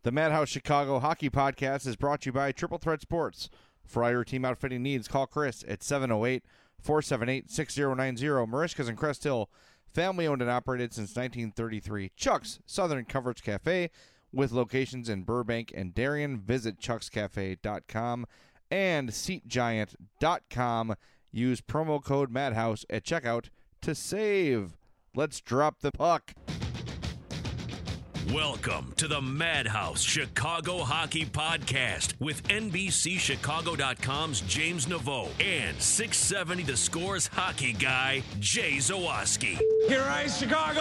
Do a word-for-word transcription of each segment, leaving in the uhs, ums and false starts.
The Madhouse Chicago Hockey Podcast is brought to you by Triple Threat Sports. For all your team outfitting needs, call Chris at seven oh eight, four seven eight, six oh nine oh. Marishka's in Crest Hill, family owned and operated since nineteen thirty-three. Chuck's Southern Coverage Cafe with locations in Burbank and Darien. Visit chucks cafe dot com and seat giant dot com. Use promo code Madhouse at checkout to save. Let's drop the puck. Welcome to the Madhouse Chicago Hockey Podcast with N B C Chicago dot com's James Naveau and six seventy The Score's hockey guy, Jay Zawaski. Here rise Chicago!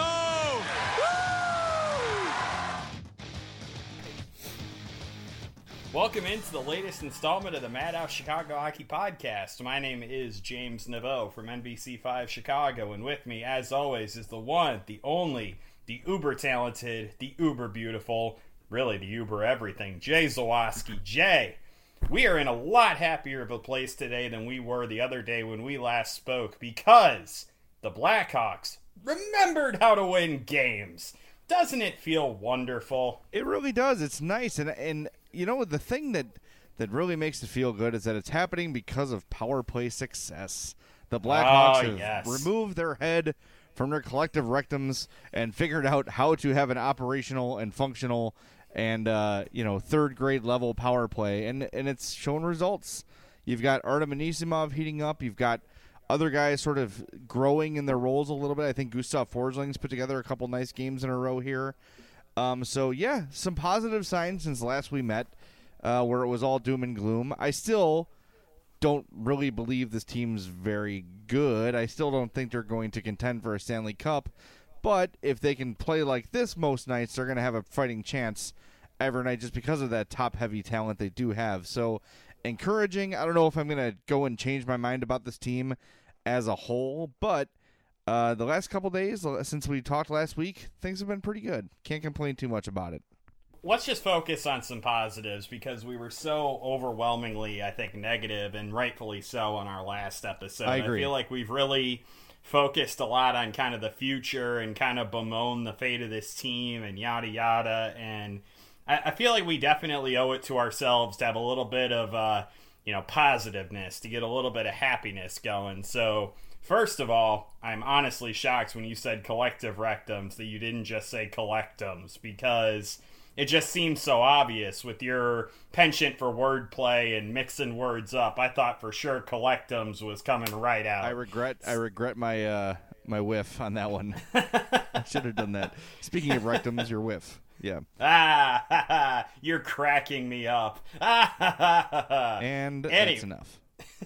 Welcome into the latest installment of the Madhouse Chicago Hockey Podcast. My name is James Naveau from N B C five Chicago, and with me, as always, is the one, the only, the uber talented, the uber beautiful, really the uber everything, Jay Zawaski. Jay, we are in a lot happier of a place today than we were the other day when we last spoke because the Blackhawks remembered how to win games. Doesn't it feel wonderful? It really does. It's nice. And, and you know, the thing that, that really makes it feel good is that it's happening because of power play success. The Blackhawks oh, have yes. removed their head from their collective rectums and figured out how to have an operational and functional and, uh, you know, third-grade level power play, and, and it's shown results. You've got Artem Anisimov heating up. You've got other guys sort of growing in their roles a little bit. I think Gustav Forsling's put together a couple nice games in a row here. Um, so, yeah, some positive signs since last we met, uh, where it was all doom and gloom. I still don't really believe this team's very good. I still don't think they're going to contend for a Stanley Cup. But if they can play like this most nights, they're going to have a fighting chance every night just because of that top-heavy talent they do have. So, encouraging. I don't know if I'm going to go and change my mind about this team as a whole, but uh, the last couple days, since we talked last week, things have been pretty good. Can't complain too much about it. Let's just focus on some positives because we were so overwhelmingly, I think, negative, and rightfully so on our last episode. I agree. I feel like we've really focused a lot on kind of the future and kind of bemoaned the fate of this team and yada yada, and I, I feel like we definitely owe it to ourselves to have a little bit of, uh, you know, positiveness, to get a little bit of happiness going. So, first of all, I'm honestly shocked when you said collective rectums that you didn't just say collectums, because it just seems so obvious with your penchant for wordplay and mixing words up. I thought for sure collectums was coming right out. I regret I regret my uh, my whiff on that one. I should have done that. Speaking of rectums, your whiff. Yeah. Ah, ha, ha, you're cracking me up. Ah, ha, ha, ha, ha. And Any- that's enough.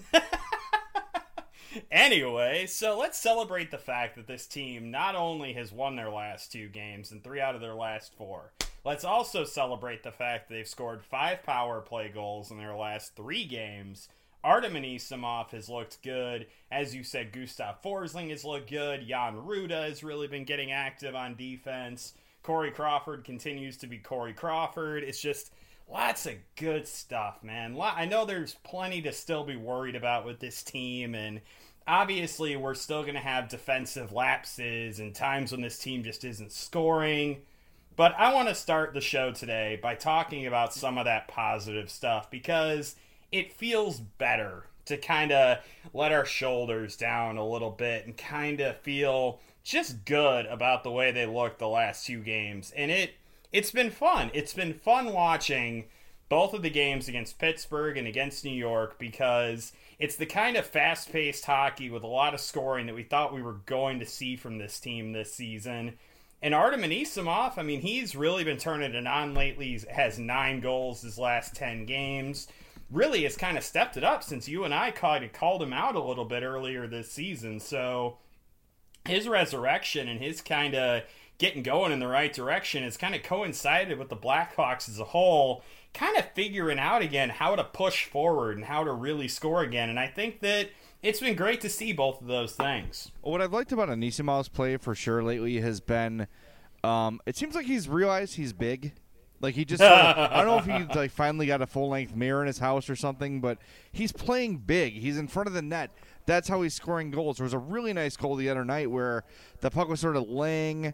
Anyway, so let's celebrate the fact that this team not only has won their last two games and three out of their last four, let's also celebrate the fact that they've scored five power play goals in their last three games. Artem Anisimov has looked good. As you said, Gustav Forsling has looked good. Jan Ruda has really been getting active on defense. Corey Crawford continues to be Corey Crawford. It's just lots of good stuff, man. I know there's plenty to still be worried about with this team, and obviously we're still going to have defensive lapses and times when this team just isn't scoring. But I want to start the show today by talking about some of that positive stuff because it feels better to kind of let our shoulders down a little bit and kind of feel just good about the way they looked the last two games. And it, it's been fun. It's been fun watching both of the games against Pittsburgh and against New York because it's the kind of fast-paced hockey with a lot of scoring that we thought we were going to see from this team this season. And Artem Anisimov, I mean, he's really been turning it on lately. He has nine goals his last ten games. Really has kind of stepped it up since you and I called, called him out a little bit earlier this season. So his resurrection and his kind of getting going in the right direction has kind of coincided with the Blackhawks as a whole, kind of figuring out again how to push forward and how to really score again. And I think that it's been great to see both of those things. What I've liked about Anisimov's play for sure lately has been, um, it seems like he's realized he's big. Like he just, sort of, I don't know if he like finally got a full length mirror in his house or something, but he's playing big. He's in front of the net. That's how he's scoring goals. There was a really nice goal the other night where the puck was sort of laying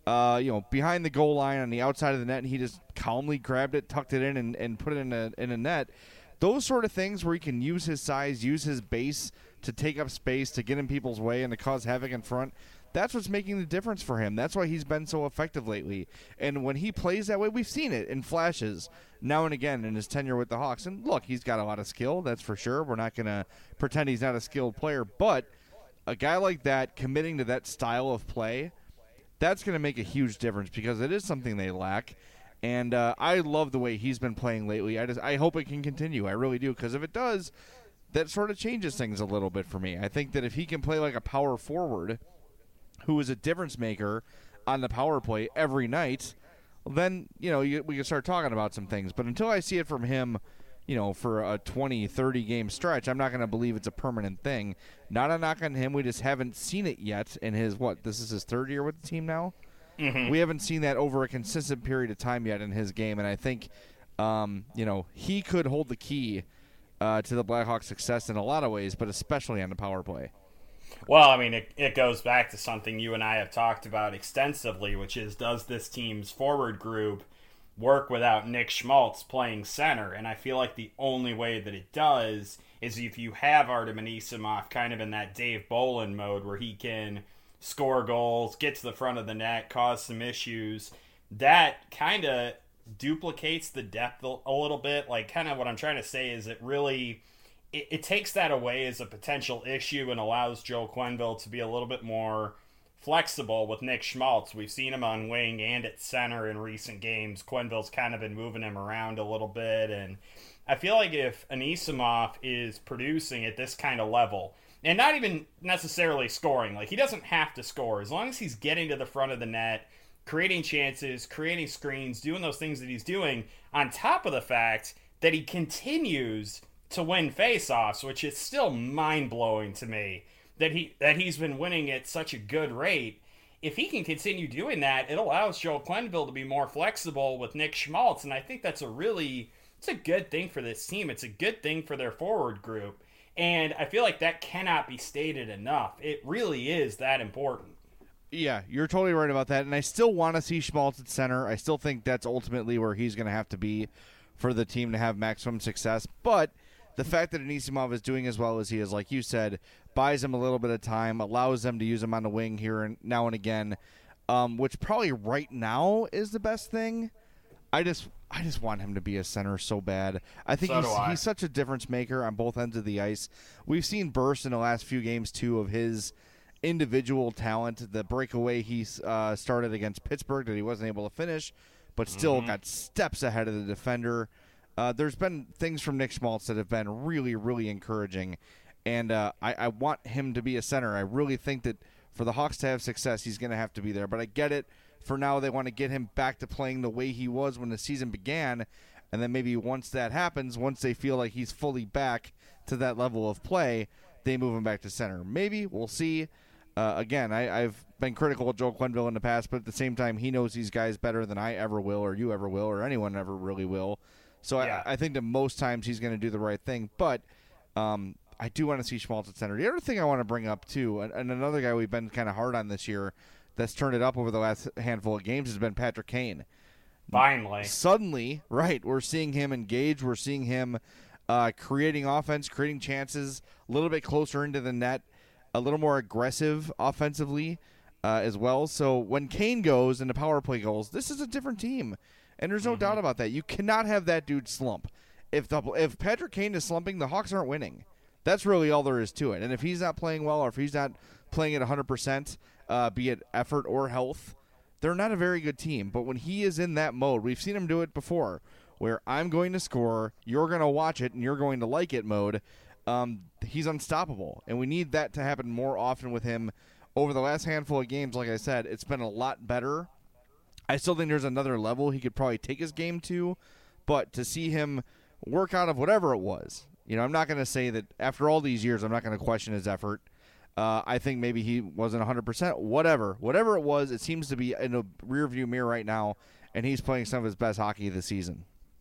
uh, you know, behind the goal line on the outside of the net, and he just calmly grabbed it, tucked it in, and, and put it in a in a net. Those sort of things where he can use his size, use his base to take up space, to get in people's way, and to cause havoc in front. That's what's making the difference for him. That's why he's been so effective lately. And when he plays that way, we've seen it in flashes now and again in his tenure with the Hawks. And look, he's got a lot of skill, that's for sure. We're not going to pretend he's not a skilled player. But a guy like that committing to that style of play, that's going to make a huge difference because it is something they lack. And uh, I love the way he's been playing lately. I just I hope it can continue. I really do, because if it does, that sort of changes things a little bit for me. I think that if he can play like a power forward who is a difference maker on the power play every night, then, you know, you, we can start talking about some things. But until I see it from him, you know, for a twenty, thirty game stretch, I'm not going to believe it's a permanent thing. Not a knock on him. We just haven't seen it yet in his, what, this is his third year with the team now? Mm-hmm. We haven't seen that over a consistent period of time yet in his game, and I think, um, you know, he could hold the key uh, to the Blackhawks' success in a lot of ways, but especially on the power play. Well, I mean, it, it goes back to something you and I have talked about extensively, which is, does this team's forward group work without Nick Schmaltz playing center? And I feel like the only way that it does is if you have Artem Anisimov kind of in that Dave Bolin mode where he can score goals, get to the front of the net, cause some issues. That kind of duplicates the depth a little bit. Like, kind of what I'm trying to say is it really, it, it takes that away as a potential issue and allows Joe Quenneville to be a little bit more flexible with Nick Schmaltz. We've seen him on wing and at center in recent games. Quenneville's kind of been moving him around a little bit, and I feel like if Anisimov is producing at this kind of level, and not even necessarily scoring. Like, he doesn't have to score. As long as he's getting to the front of the net, creating chances, creating screens, doing those things that he's doing, on top of the fact that he continues to win faceoffs, which is still mind-blowing to me, that he that he's been winning at such a good rate. If he can continue doing that, it allows Joe Quenneville to be more flexible with Nick Schmaltz, and I think that's a really, it's a good thing for this team. It's a good thing for their forward group. And I feel like that cannot be stated enough. It really is that important. Yeah, you're totally right about that. And I still want to see Schmaltz at center. I still think that's ultimately where he's going to have to be for the team to have maximum success. But the fact that Anisimov is doing as well as he is, like you said, buys him a little bit of time, allows them to use him on the wing here and now and again, um, which probably right now is the best thing. I just I just want him to be a center so bad. I think So he's, do I. he's such a difference maker on both ends of the ice. We've seen bursts in the last few games, too, of his individual talent. The breakaway he uh, started against Pittsburgh that he wasn't able to finish, but still Mm-hmm. got steps ahead of the defender. Uh, there's been things from Nick Schmaltz that have been really, really encouraging, and uh, I, I want him to be a center. I really think that for the Hawks to have success, he's going to have to be there, but I get it. For now, they want to get him back to playing the way he was when the season began, and then maybe once that happens, once they feel like he's fully back to that level of play, they move him back to center. Maybe. We'll see. Uh, again, I, I've been critical of Joe Quenneville in the past, but at the same time, he knows these guys better than I ever will, or you ever will, or anyone ever really will. So Yeah. I, I think that most times he's going to do the right thing, but um, I do want to see Schmaltz at center. The other thing I want to bring up, too, and, and another guy we've been kind of hard on this year that's turned it up over the last handful of games has been Patrick Kane. Finally. Suddenly, right, we're seeing him engage. We're seeing him uh, creating offense, creating chances, a little bit closer into the net, a little more aggressive offensively uh, as well. So when Kane goes into power play goals, this is a different team, and there's no Mm-hmm. doubt about that. You cannot have that dude slump. If the, if Patrick Kane is slumping, the Hawks aren't winning. That's really all there is to it. And if he's not playing well, or if he's not playing at one hundred percent, uh, be it effort or health, they're not a very good team. But when he is in that mode, we've seen him do it before, where I'm going to score, you're going to watch it, and you're going to like it mode, um, he's unstoppable. And we need that to happen more often with him. Over the last handful of games, like I said, it's been a lot better. I still think there's another level he could probably take his game to, but to see him work out of whatever it was, you know, I'm not going to say that after all these years, I'm not going to question his effort. Uh, I think maybe he wasn't one hundred percent. Whatever. Whatever it was, it seems to be in a rearview mirror right now, and he's playing some of his best hockey this season.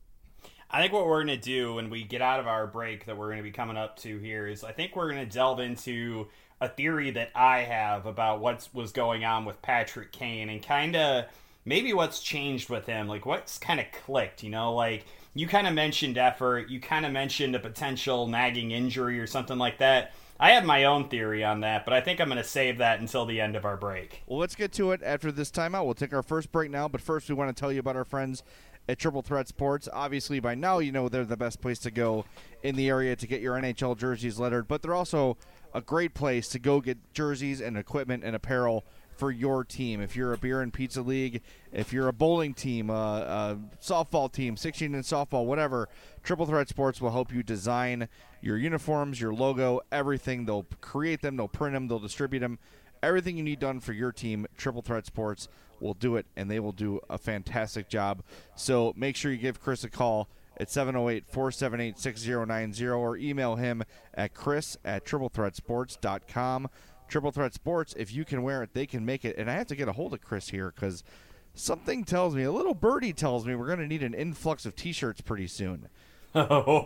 I think what we're going to do when we get out of our break that we're going to be coming up to here is I think we're going to delve into a theory that I have about what was going on with Patrick Kane and kind of maybe what's changed with him, like what's kind of clicked, you know, like you kind of mentioned effort, you kind of mentioned a potential nagging injury or something like that. I have my own theory on that, but I think I'm going to save that until the end of our break. Well, let's get to it after this timeout. We'll take our first break now, but first we want to tell you about our friends at Triple Threat Sports. Obviously, by now you know they're the best place to go in the area to get your N H L jerseys lettered, but they're also a great place to go get jerseys and equipment and apparel for your team. If you're a beer and pizza league, if you're a bowling team, a uh, uh, softball team, sixteen in softball, whatever, Triple Threat Sports will help you design your uniforms, your logo, everything. They'll create them, they'll print them, they'll distribute them. Everything you need done for your team, Triple Threat Sports will do it, and they will do a fantastic job. So make sure you give Chris a call at seven oh eight, four seven eight, six oh nine oh or email him at chris at triple threat sports dot com. Triple Threat Sports, if you can wear it, they can make it. And I have to get a hold of Chris here because something tells me, a little birdie tells me we're going to need an influx of T-shirts pretty soon. Oh,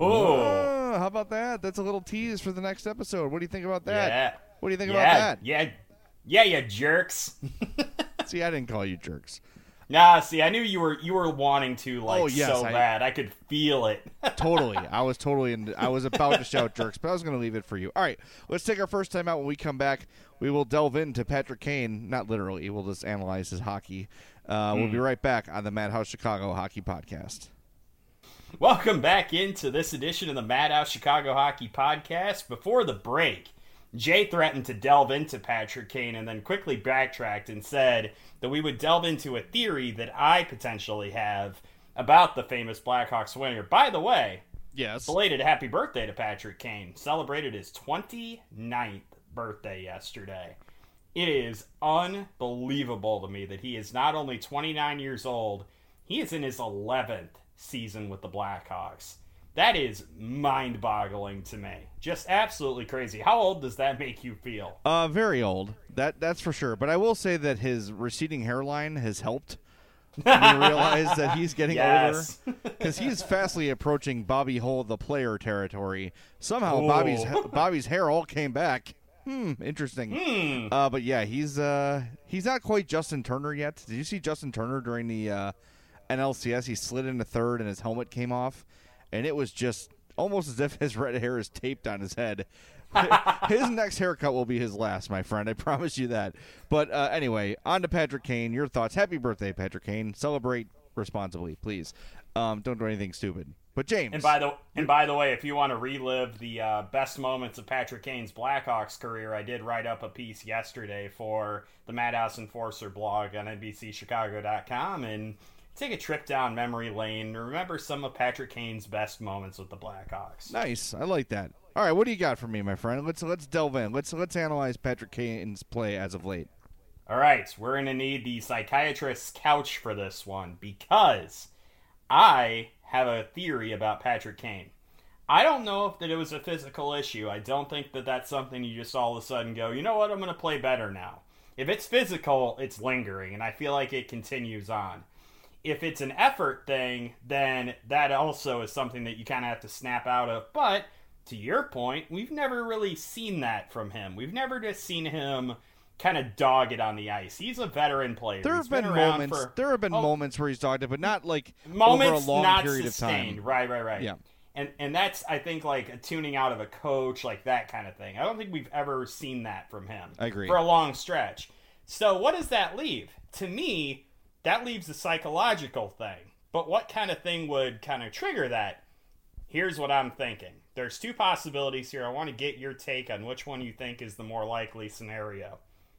oh, how about that? That's a little tease for the next episode. What do you think about that? Yeah. What do you think yeah, about that? Yeah, yeah, you jerks. See, I didn't call you jerks. Nah, see, I knew you were you were wanting to like oh, yes, so I, bad. I could feel it. Totally. I was totally in, I was about to shout jerks, but I was going to leave it for you. All right, let's take our first time out. When we come back, we will delve into Patrick Kane. Not literally. We'll just analyze his hockey. Uh, mm. We'll be right back on the Madhouse Chicago Hockey Podcast. Welcome back into this edition of the Madhouse Chicago Hockey Podcast. Before the break, Jay threatened to delve into Patrick Kane and then quickly backtracked and said that we would delve into a theory that I potentially have about the famous Blackhawks winger. By the way, yes, belated happy birthday to Patrick Kane. Celebrated his twenty-ninth birthday yesterday. It is unbelievable to me that he is not only twenty-nine years old, he is in his eleventh season with the Blackhawks. That is mind-boggling to me. Just absolutely crazy. How old does that make you feel? Uh, very old. That that's for sure. But I will say that his receding hairline has helped me realize that he's getting yes. older, because he's fastly approaching Bobby Hull, the player territory. Somehow Ooh. Bobby's Bobby's hair all came back. Hmm, interesting. Hmm. Uh, but yeah, he's uh he's not quite Justin Turner yet. Did you see Justin Turner during the uh, N L C S? He slid into third and his helmet came off. And it was just almost as if his red hair is taped on his head. His next haircut will be his last, my friend. I promise you that. But uh, anyway, on to Patrick Kane. Your thoughts. Happy birthday, Patrick Kane. Celebrate responsibly, please. Um, don't do anything stupid. But James. And by the and by the way, if you want to relive the uh, best moments of Patrick Kane's Blackhawks career, I did write up a piece yesterday for the Madhouse Enforcer blog on N B C Chicago dot com, and take a trip down memory lane and remember some of Patrick Kane's best moments with the Blackhawks. Nice. I like that. All right, what do you got for me, my friend? Let's let's delve in. Let's let's analyze Patrick Kane's play as of late. All right, we're going to need the psychiatrist's couch for this one because I have a theory about Patrick Kane. I don't know if that it was a physical issue. I don't think that that's something you just all of a sudden go, you know what, I'm going to play better now. If it's physical, it's lingering, and I feel like it continues on. If it's an effort thing, then that also is something that you kind of have to snap out of. But to your point, we've never really seen that from him. We've never just seen him kind of dog it on the ice. He's a veteran player. There have he's been, been moments. For, there have been oh, moments where he's dogged it, but not like moments over a long not period sustained. of time. Right, right, right. Yeah. And and that's, I think, like a tuning out of a coach, like that kind of thing. I don't think we've ever seen that from him. I agree. For a long stretch. So what does that leave? To me, that leaves a psychological thing. But what kind of thing would kind of trigger that? Here's what I'm thinking. There's two possibilities here. I want to get your take on which one you think is the more likely scenario.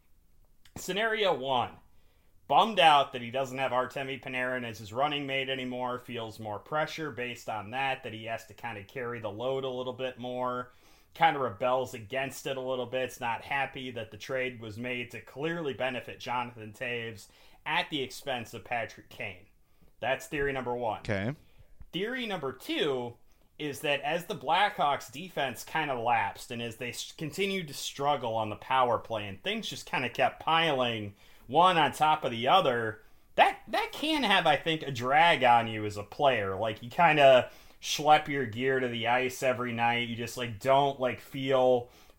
Scenario one. Bummed out that he doesn't have Artemi Panarin as his running mate anymore. Feels more pressure based on that. That he has to kind of carry the load a little bit more. Kind of rebels against it a little bit. It's not happy that the trade was made to clearly benefit Jonathan Toews at the expense of Patrick Kane. That's theory number one. Okay. Theory number two is that as the Blackhawks defense kind of lapsed and as they continued to struggle on the power play and things just kind of kept piling one on top of the other, that that can have, I think, a drag on you as a player. Like, you kind of schlep your gear to the ice every night. You just, like, don't, like, feel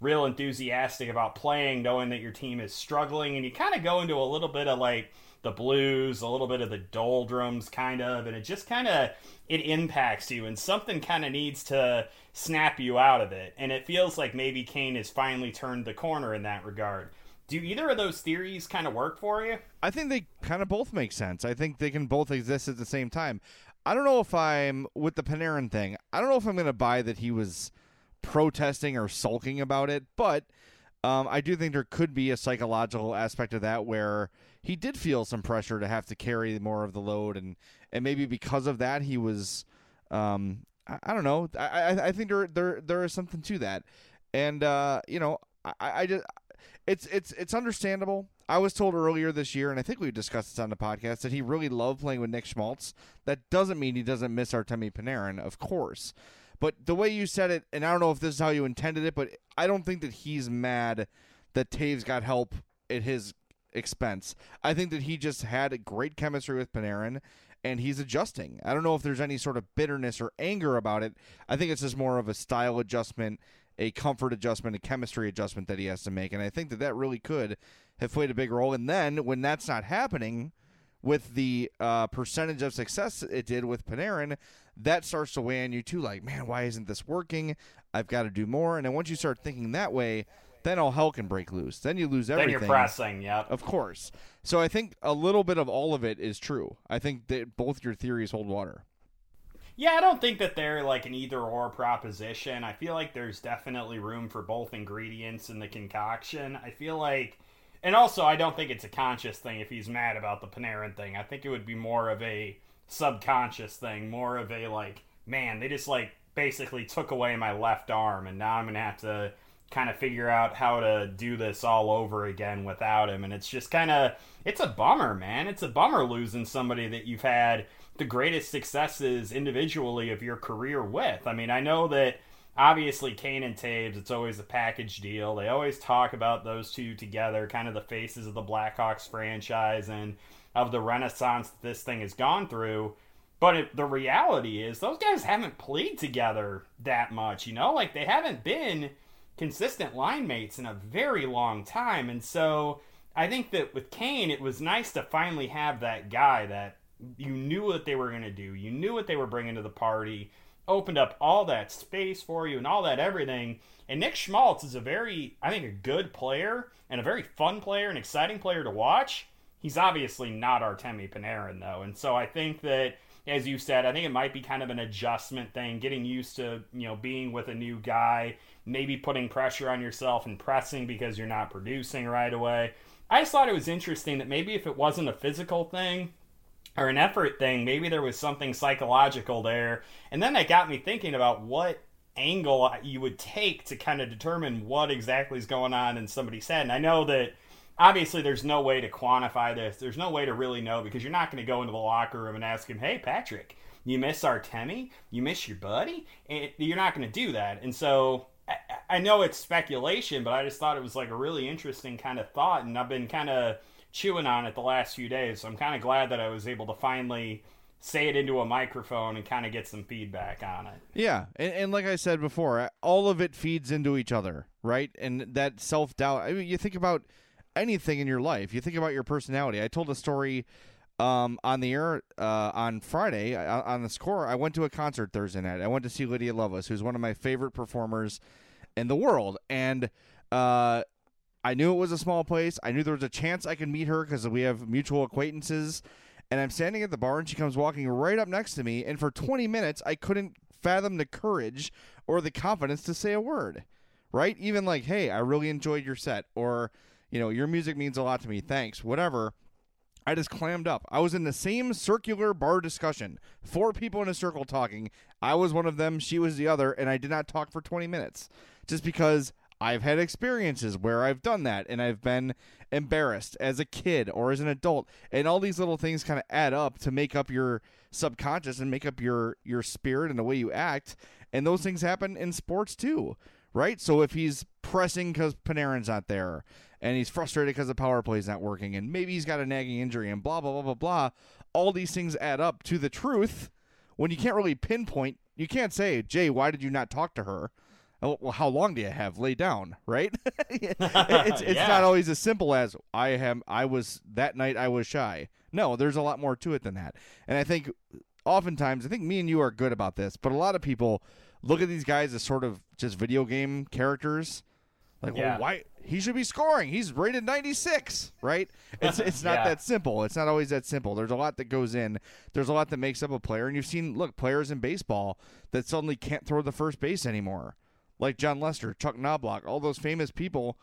real enthusiastic about playing, knowing that your team is struggling, and you kind of go into a little bit of like the blues, a little bit of the doldrums kind of, and it just kind of, it impacts you, and something kind of needs to snap you out of it. And it feels like maybe Kane has finally turned the corner in that regard. Do either of those theories kind of work for you? I think they kind of both make sense. I think they can both exist at the same time. I don't know if I'm, with the Panarin thing, I don't know if I'm going to buy that he was protesting or sulking about it, but um, I do think there could be a psychological aspect of that where he did feel some pressure to have to carry more of the load, and, and maybe because of that he was, um, I, I don't know, I, I, I think there there there is something to that, and uh, you know, I, I just, it's it's it's understandable. I was told earlier this year, and I think we discussed this on the podcast, that he really loved playing with Nick Schmaltz. That doesn't mean he doesn't miss Artemi Panarin, of course. But the way you said it, and I don't know if this is how you intended it, but I don't think that he's mad that Taves got help at his expense. I think that he just had a great chemistry with Panarin, and he's adjusting. I don't know if there's any sort of bitterness or anger about it. I think it's just more of a style adjustment, a comfort adjustment, a chemistry adjustment that he has to make, and I think that that really could have played a big role. And then when that's not happening, with the uh, percentage of success it did with Panarin, that starts to weigh on you too. Like, man, why isn't this working? I've got to do more. And then once you start thinking that way, then all hell can break loose. Then you lose everything. Then you're pressing, yep. Of course. So I think a little bit of all of it is true. I think that both your theories hold water. Yeah, I don't think that they're like an either-or proposition. I feel like there's definitely room for both ingredients in the concoction. I feel like, and also I don't think it's a conscious thing if he's mad about the Panarin thing. I think it would be more of a subconscious thing, more of a like, man, they just like basically took away my left arm, and now I'm going to have to kind of figure out how to do this all over again without him. And it's just kind of, it's a bummer, man. It's a bummer losing somebody that you've had the greatest successes individually of your career with. I mean, I know that obviously Kane and Taves, it's always a package deal. They always talk about those two together, kind of the faces of the Blackhawks franchise and of the renaissance that this thing has gone through. But it, the reality is those guys haven't played together that much, you know? Like, they haven't been consistent line mates in a very long time. And so I think that with Kane, it was nice to finally have that guy that you knew what they were going to do. You knew what they were bringing to the party, opened up all that space for you and all that everything. And Nick Schmaltz is a very, I think, a good player and a very fun player, an exciting player to watch. He's obviously not Artemi Panarin, though. And so I think that, as you said, I think it might be kind of an adjustment thing, getting used to, you know, being with a new guy, maybe putting pressure on yourself and pressing because you're not producing right away. I just thought it was interesting that maybe if it wasn't a physical thing or an effort thing, maybe there was something psychological there. And then that got me thinking about what angle you would take to kind of determine what exactly is going on in somebody's head. And I know that obviously there's no way to quantify this. There's no way to really know, because you're not going to go into the locker room and ask him, hey, Patrick, you miss Artemi? You miss your buddy? And you're not going to do that. And so I, I know it's speculation, but I just thought it was like a really interesting kind of thought, and I've been kind of chewing on it the last few days. So I'm kind of glad that I was able to finally say it into a microphone and kind of get some feedback on it. Yeah, and, and like I said before, all of it feeds into each other, right? And that self-doubt, I mean, you think about anything in your life. You think about your personality. I told a story um, on the air uh, on Friday uh, on the Score. I went to a concert Thursday night. I went to see Lydia Lovelace, who's one of my favorite performers in the world. And uh, I knew it was a small place. I knew there was a chance I could meet her because we have mutual acquaintances. And I'm standing at the bar, and she comes walking right up next to me. And for twenty minutes, I couldn't fathom the courage or the confidence to say a word, right? Even like, hey, I really enjoyed your set, or, you know, your music means a lot to me, thanks, whatever. I just clammed up. I was in the same circular bar discussion. Four people in a circle talking. I was one of them, she was the other, and I did not talk for twenty minutes. Just because I've had experiences where I've done that, and I've been embarrassed as a kid or as an adult. And all these little things kind of add up to make up your subconscious and make up your, your spirit and the way you act. And those things happen in sports too, right? So if he's pressing because Panarin's not there, and he's frustrated because the power play is not working, and maybe he's got a nagging injury, and blah, blah, blah, blah, blah. All these things add up to the truth when you can't really pinpoint. You can't say, Jay, why did you not talk to her? Oh, well, how long do you have? Lay down, right? it's it's Yeah. not always as simple as I am. I was that night. I was shy. No, there's a lot more to it than that. And I think oftentimes, I think me and you are good about this, but a lot of people look at these guys as sort of just video game characters. Like, Yeah. well, why he should be scoring? He's rated ninety-six, right? It's it's not Yeah. that simple. It's not always that simple. There's a lot that goes in. There's a lot that makes up a player. And you've seen, look, players in baseball that suddenly can't throw the first base anymore, like John Lester, Chuck Knobloch, all those famous people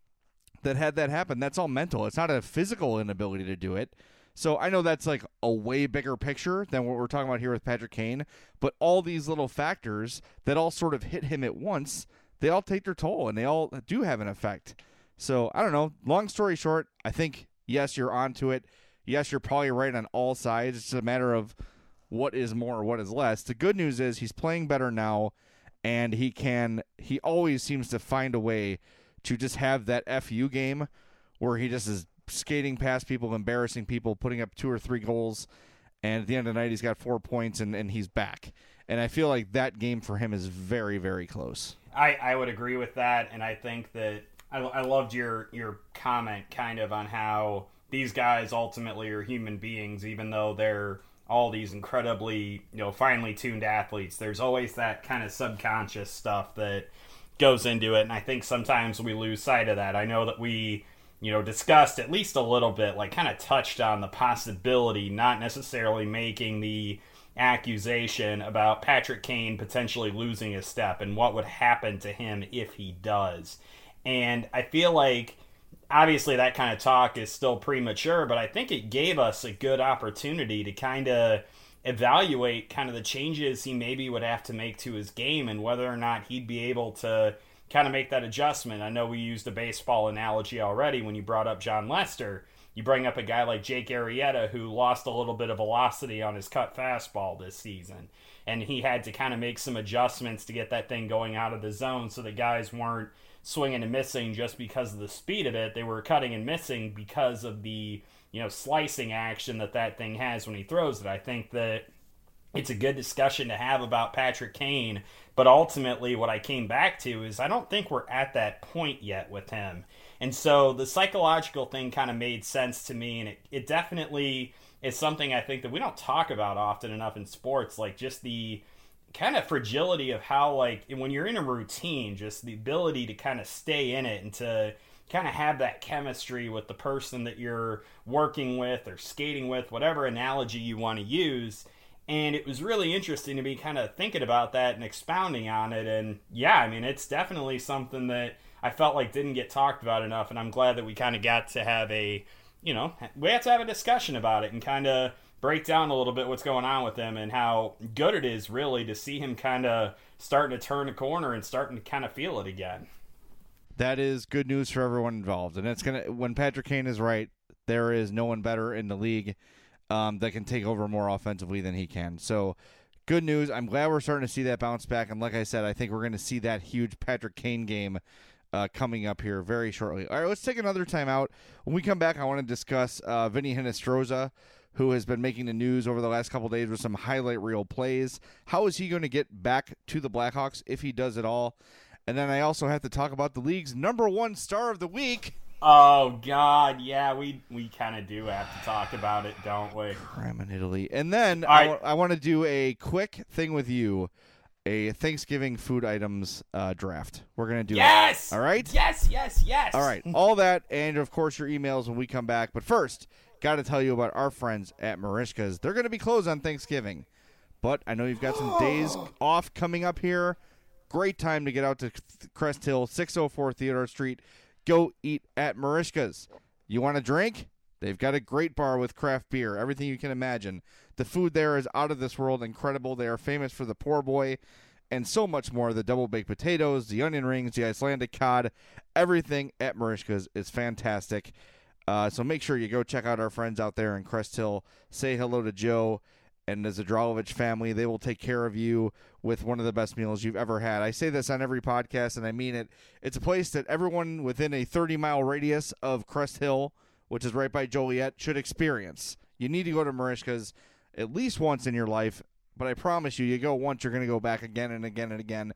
that had that happen. That's all mental. It's not a physical inability to do it. So I know that's like a way bigger picture than what we're talking about here with Patrick Kane, but all these little factors that all sort of hit him at once, they all take their toll, and they all do have an effect. So, I don't know. Long story short, I think, yes, you're onto it. Yes, you're probably right on all sides. It's a matter of what is more or what is less. The good news is he's playing better now, and he can – he always seems to find a way to just have that F U game where he just is skating past people, embarrassing people, putting up two or three goals, and at the end of the night he's got four points and, and he's back. And I feel like that game for him is very, very close. I, I would agree with that, and I think that I, I loved your, your comment kind of on how these guys ultimately are human beings, even though they're all these incredibly, you know, finely tuned athletes. There's always that kind of subconscious stuff that goes into it, and I think sometimes we lose sight of that. I know that we, you know, discussed at least a little bit, like kind of touched on the possibility, not necessarily making the accusation about Patrick Kane potentially losing his step and what would happen to him if he does. And I feel like obviously that kind of talk is still premature, but I think it gave us a good opportunity to kind of evaluate kind of the changes he maybe would have to make to his game and whether or not he'd be able to kind of make that adjustment. I know we used a baseball analogy already when you brought up John Lester. You bring up a guy like Jake Arrieta who lost a little bit of velocity on his cut fastball this season, and he had to kind of make some adjustments to get that thing going out of the zone so the guys weren't swinging and missing just because of the speed of it. They were cutting and missing because of the, you know, slicing action that that thing has when he throws it. I think that it's a good discussion to have about Patrick Kane, but ultimately what I came back to is I don't think we're at that point yet with him. And so the psychological thing kind of made sense to me, and it, it definitely is something I think that we don't talk about often enough in sports, like just the kind of fragility of how, like, when you're in a routine, just the ability to kind of stay in it and to kind of have that chemistry with the person that you're working with or skating with, whatever analogy you want to use. And it was really interesting to be kind of thinking about that and expounding on it. And yeah, I mean, it's definitely something that I felt like didn't get talked about enough. And I'm glad that we kind of got to have a, you know, we had to have a discussion about it and kind of break down a little bit what's going on with him and how good it is really to see him kind of starting to turn a corner and starting to kind of feel it again. That is good news for everyone involved. And it's going to, when Patrick Kane is right, there is no one better in the league um, that can take over more offensively than he can. So good news. I'm glad we're starting to see that bounce back. And like I said, I think we're going to see that huge Patrick Kane game uh, coming up here very shortly. All right, let's take another time out. When we come back, I want to discuss uh, Vinny Hinostroza, who has been making the news over the last couple of days with some highlight reel plays. How is he going to get back to the Blackhawks if he does at all? And then I also have to talk about the league's number one star of the week. Oh, God, yeah, we we kind of do have to talk about it, don't we? Crime in Italy. And then All I, right. w- I want to do a quick thing with you, a Thanksgiving food items uh, draft. We're going to do Yes! it. All right? Yes, yes, yes! All right. All that and, of course, your emails when we come back. But first, got to tell you about our friends at Marishka's. They're going to be closed on Thanksgiving. But I know you've got some days off coming up here. Great time to get out to Crest Hill, six oh four Theodore Street. Go eat at Marishka's. You want a drink? They've got a great bar with craft beer, everything you can imagine. The food there is out of this world, incredible. They are famous for the poor boy and so much more. The double baked potatoes, the onion rings, the Icelandic cod, everything at Marishka's is fantastic. Uh, so make sure you go check out our friends out there in Crest Hill. Say hello to Joe and the Zadralovich family. They will take care of you with one of the best meals you've ever had. I say this on every podcast, and I mean it. It's a place that everyone within a thirty-mile radius of Crest Hill, which is right by Joliet, should experience. You need to go to Marishka's at least once in your life, but I promise you, you go once, you're going to go back again and again and again.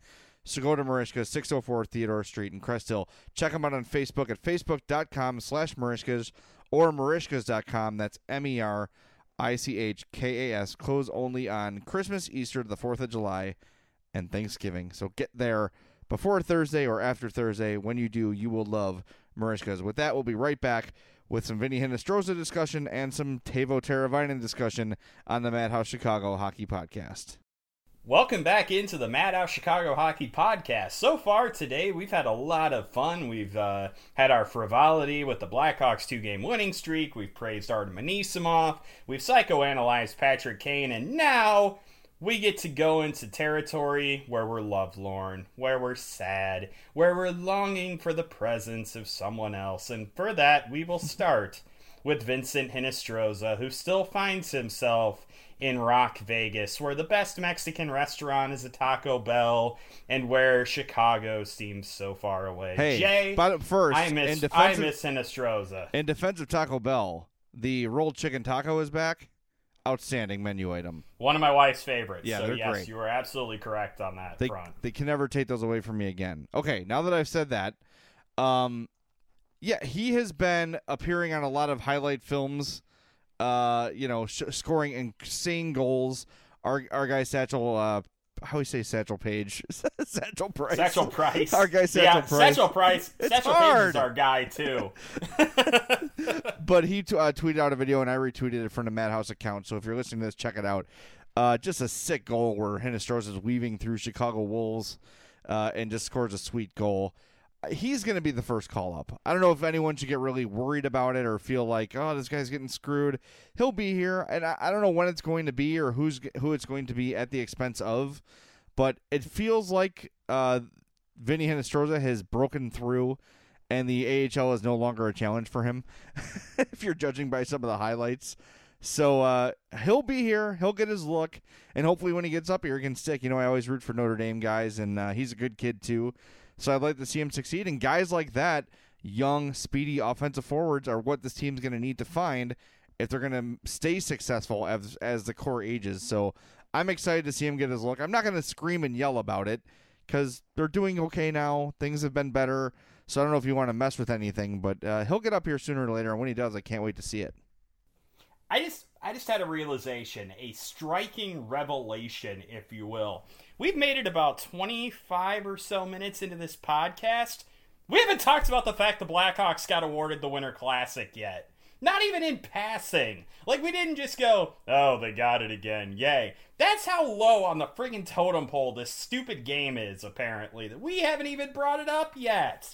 So go to Merichka's, six oh four Theodore Street in Crest Hill. Check them out on Facebook at facebook.com slash Merichka's or Merichkas dot com. That's M E R I C H K A S. Close only on Christmas, Easter, the fourth of July, and Thanksgiving. So get there before Thursday or after Thursday. When you do, you will love Merichka's. With that, we'll be right back with some Vinny Hinostroza discussion and some Teuvo Teravainen discussion on the Madhouse Chicago Hockey Podcast. Welcome back into the Madhouse Chicago Hockey Podcast. So far today, we've had a lot of fun. We've uh, had our frivolity with the Blackhawks two-game winning streak. We've praised Artem Anisimov. We've psychoanalyzed Patrick Kane. And now we get to go into territory where we're lovelorn, where we're sad, where we're longing for the presence of someone else. And for that, we will start with Vincent Hinostroza, who still finds himself in Rock Vegas, where the best Mexican restaurant is a Taco Bell, and where Chicago seems so far away. Hey, Jay, but first, I miss, in defense I miss Hinostroza. In defense of Taco Bell, the rolled chicken taco is back. Outstanding menu item. One of my wife's favorites. Yeah, so they're yes, great. you are absolutely correct on that They, front. they can never take those away from me again. Okay, now that I've said that, um, yeah, he has been appearing on a lot of highlight films, uh, you know, sh- scoring insane goals. Our our guy Satchel, uh, how do we say Satchel Paige? Satchel Price. Satchel Price. Our guy Satchel yeah, Price. Satchel Price. It's Satchel hard. Paige is our guy, too. But he t- uh, tweeted out a video, and I retweeted it from the Madhouse account. So if you're listening to this, check it out. Uh, just a sick goal where Hinostroza is weaving through Chicago Wolves uh, and just scores a sweet goal. He's going to be the first call-up. I don't know if anyone should get really worried about it or feel like, oh, this guy's getting screwed. He'll be here, and I, I don't know when it's going to be or who's who it's going to be at the expense of, but it feels like uh, Vinny Hinostroza has broken through, and the A H L is no longer a challenge for him, if you're judging by some of the highlights. So uh, he'll be here. He'll get his look, and hopefully when he gets up here, he can stick. You know, I always root for Notre Dame guys, and uh, he's a good kid too. So I'd like to see him succeed. And guys like that, young, speedy offensive forwards, are what this team's going to need to find if they're going to stay successful as as the core ages. So I'm excited to see him get his look. I'm not going to scream and yell about it because they're doing okay now. Things have been better. So I don't know if you want to mess with anything, but uh, he'll get up here sooner or later. And when he does, I can't wait to see it. I just I just had a realization, a striking revelation, if you will. We've made it about twenty-five or so minutes into this podcast. We haven't talked about the fact the Blackhawks got awarded the Winter Classic yet. Not even in passing. Like, we didn't just go, oh, they got it again, yay. That's how low on the friggin' totem pole this stupid game is, apparently, that we haven't even brought it up yet.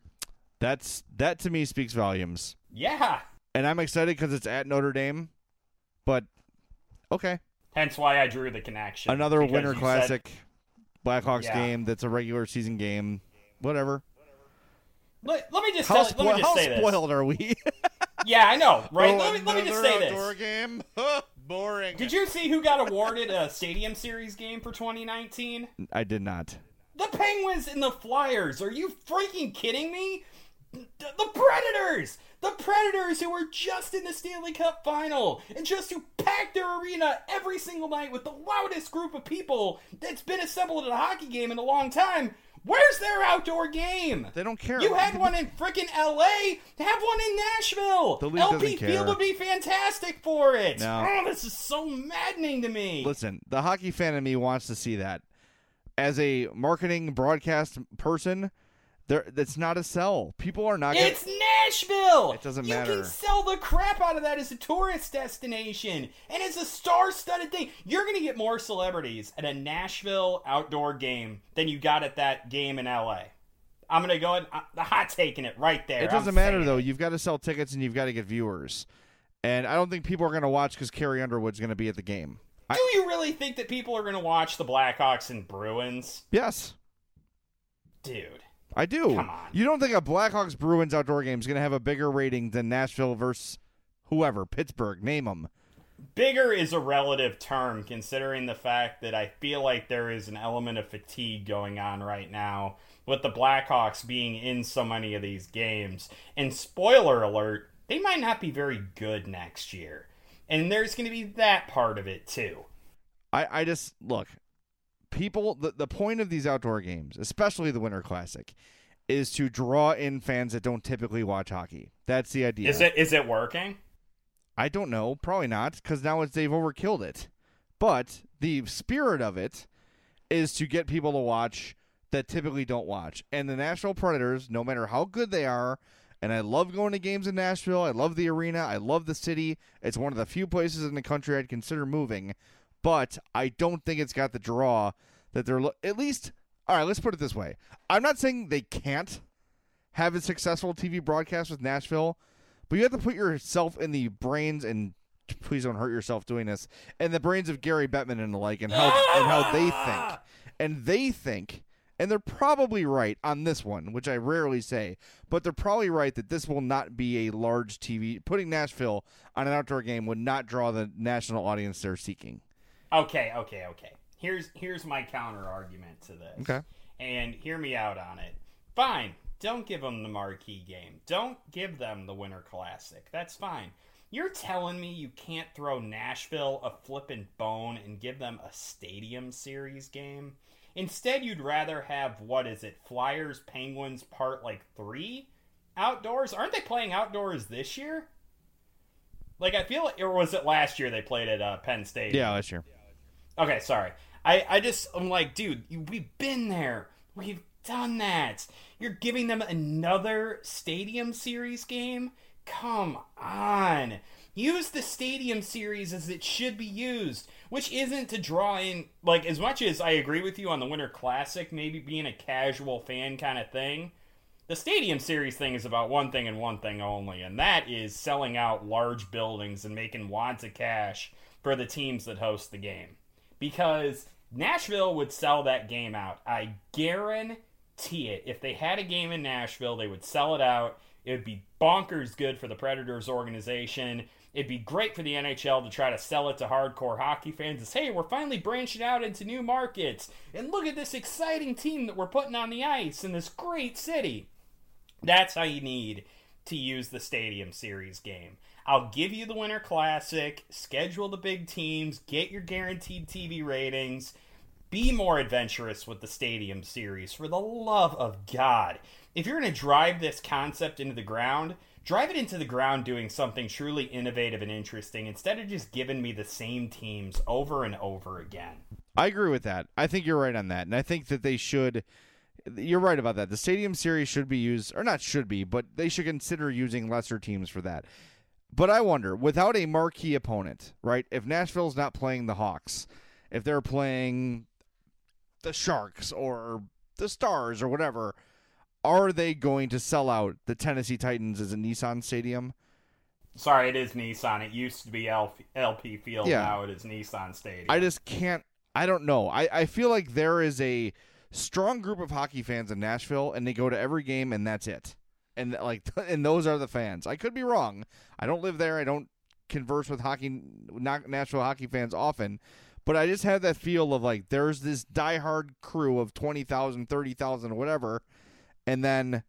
That's That, to me, speaks volumes. Yeah. And I'm excited because it's at Notre Dame, but okay. Hence why I drew the connection. Another because Winter you Classic said, Blackhawks Yeah. game that's a regular season game. Whatever. Let, let me just How, tell, let me spo- just how say this. spoiled are we? Yeah, I know, right? Oh, let, me, let me just another say outdoor this. game? Boring. Did you see who got awarded a Stadium Series game for twenty nineteen? I did not. The Penguins and the Flyers. Are you freaking kidding me? The Predators! The Predators who were just in the Stanley Cup final and just who packed their arena every single night with the loudest group of people that's been assembled at a hockey game in a long time. Where's their outdoor game? They don't care. You had one in frickin' L A. Have one in Nashville. The league L P doesn't care. Field would be fantastic for it. No. Oh, this is so maddening to me. Listen, the hockey fan in me wants to see that. As a marketing broadcast person, there that's not a sell. People are not gonna... It's Nashville! It doesn't you matter. You can sell the crap out of that as a tourist destination. And as a star-studded thing. You're going to get more celebrities at a Nashville outdoor game than you got at that game in L A. I'm going to go ahead, the hot taking it right there. It doesn't I'm matter, saying though. it. You've got to sell tickets and you've got to get viewers. And I don't think people are going to watch because Carrie Underwood's going to be at the game. Do I... you really think that people are going to watch the Blackhawks and Bruins? Yes. Dude. I do. Come on. You don't think a Blackhawks Bruins outdoor game is going to have a bigger rating than Nashville versus whoever, Pittsburgh, name them. Bigger is a relative term, considering the fact that I feel like there is an element of fatigue going on right now with the Blackhawks being in so many of these games. And spoiler alert, they might not be very good next year. And there's going to be that part of it, too. I, I just, look, people, the, the point of these outdoor games, especially the Winter Classic, is to draw in fans that don't typically watch hockey. That's the idea. Is it is it working? I don't know. Probably not, because now it's, they've overkilled it. But the spirit of it is to get people to watch that typically don't watch. And the Nashville Predators, no matter how good they are, and I love going to games in Nashville. I love the arena. I love the city. It's one of the few places in the country I'd consider moving. But I don't think it's got the draw that they're lo- at least. All right, let's put it this way. I'm not saying they can't have a successful T V broadcast with Nashville, but you have to put yourself in the brains, and please don't hurt yourself doing this, and the brains of Gary Bettman and the like, and how and how they think. And they think, and they're probably right on this one, which I rarely say, but they're probably right that this will not be a large T V. Putting Nashville on an outdoor game would not draw the national audience they're seeking. Okay, okay, okay. Here's here's my counter argument to this. Okay. And hear me out on it. Fine. Don't give them the marquee game. Don't give them the Winter Classic. That's fine. You're telling me you can't throw Nashville a flippin' bone and give them a Stadium Series game? Instead, you'd rather have, what is it, Flyers, Penguins, part like three outdoors? Aren't they playing outdoors this year? Like, I feel like, or was it last year they played at uh, Penn State? Yeah, last year. Okay, sorry. I, I just, I'm like, dude, we've been there. We've done that. You're giving them another Stadium Series game? Come on. Use the Stadium Series as it should be used, which isn't to draw in, like, as much as I agree with you on the Winter Classic, maybe being a casual fan kind of thing, the Stadium Series thing is about one thing and one thing only, and that is selling out large buildings and making wads of cash for the teams that host the game. Because Nashville would sell that game out. I guarantee it. If they had a game in Nashville, they would sell it out. It would be bonkers good for the Predators organization. It'd be great for the N H L to try to sell it to hardcore hockey fans as, hey, we're finally branching out into new markets. And look at this exciting team that we're putting on the ice in this great city. That's how you need to use the Stadium Series game. I'll give you the Winter Classic, schedule the big teams, get your guaranteed T V ratings, be more adventurous with the Stadium Series, for the love of God. If you're going to drive this concept into the ground, drive it into the ground doing something truly innovative and interesting instead of just giving me the same teams over and over again. I agree with that. I think you're right on that. And I think that they should, you're right about that. The Stadium Series should be used, or not should be, but they should consider using lesser teams for that. But I wonder, without a marquee opponent, right, if Nashville's not playing the Hawks, if they're playing the Sharks or the Stars or whatever, are they going to sell out the Tennessee Titans as a Nissan Stadium? Sorry, it is Nissan. It used to be L P Field. Yeah. Now it is Nissan Stadium. I just can't, I don't know. I, I feel like there is a strong group of hockey fans in Nashville, and they go to every game, and that's it. And like, and those are the fans. I could be wrong. I don't live there. I don't converse with hockey, not Nashville hockey fans often, but I just have that feel of like there's this diehard crew of twenty thousand, thirty thousand, whatever, and then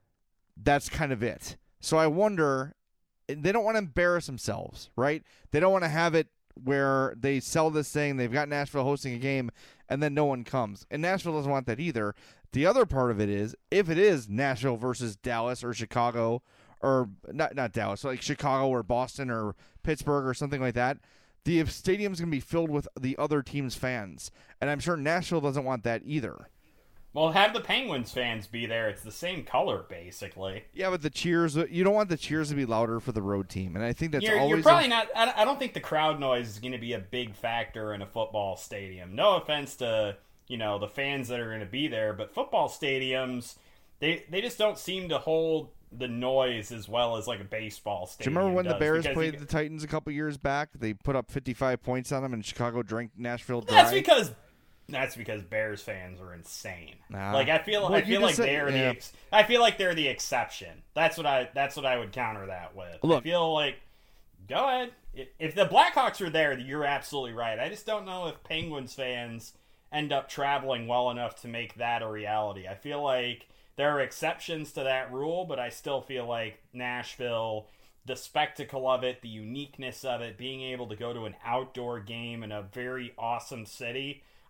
that's kind of it. So I wonder, they don't want to embarrass themselves, right? They don't want to have it where they sell this thing, they've got Nashville hosting a game, and then no one comes. And Nashville doesn't want that either. The other part of it is, if it is Nashville versus Dallas or Chicago, or not not Dallas, like Chicago or Boston or Pittsburgh or something like that, the stadium's going to be filled with the other team's fans. And I'm sure Nashville doesn't want that either. Well, have the Penguins fans be there. It's the same color, basically. Yeah, but the cheers, you don't want the cheers to be louder for the road team. And I think that's you're, always... You're probably a... not... I don't think the crowd noise is going to be a big factor in a football stadium. No offense to... you know, the fans that are going to be there, but football stadiums, they they just don't seem to hold the noise as well as like a baseball stadium. Do you remember when does, the Bears played you, the Titans a couple years back? They put up fifty-five points on them, and Chicago drank Nashville dry. That's because that's because Bears fans are insane. Nah. Like I feel, well, I feel like said, they're yeah. the, ex, I feel like they're the exception. That's what I, that's what I would counter that with. Look, I feel like, go ahead. If the Blackhawks are there, you're absolutely right. I just don't know if Penguins fans end up traveling well enough to make that a reality. I feel like there are exceptions to that rule, but I still feel like Nashville, the spectacle of it, the uniqueness of it, being able to go to an outdoor game in a very awesome city,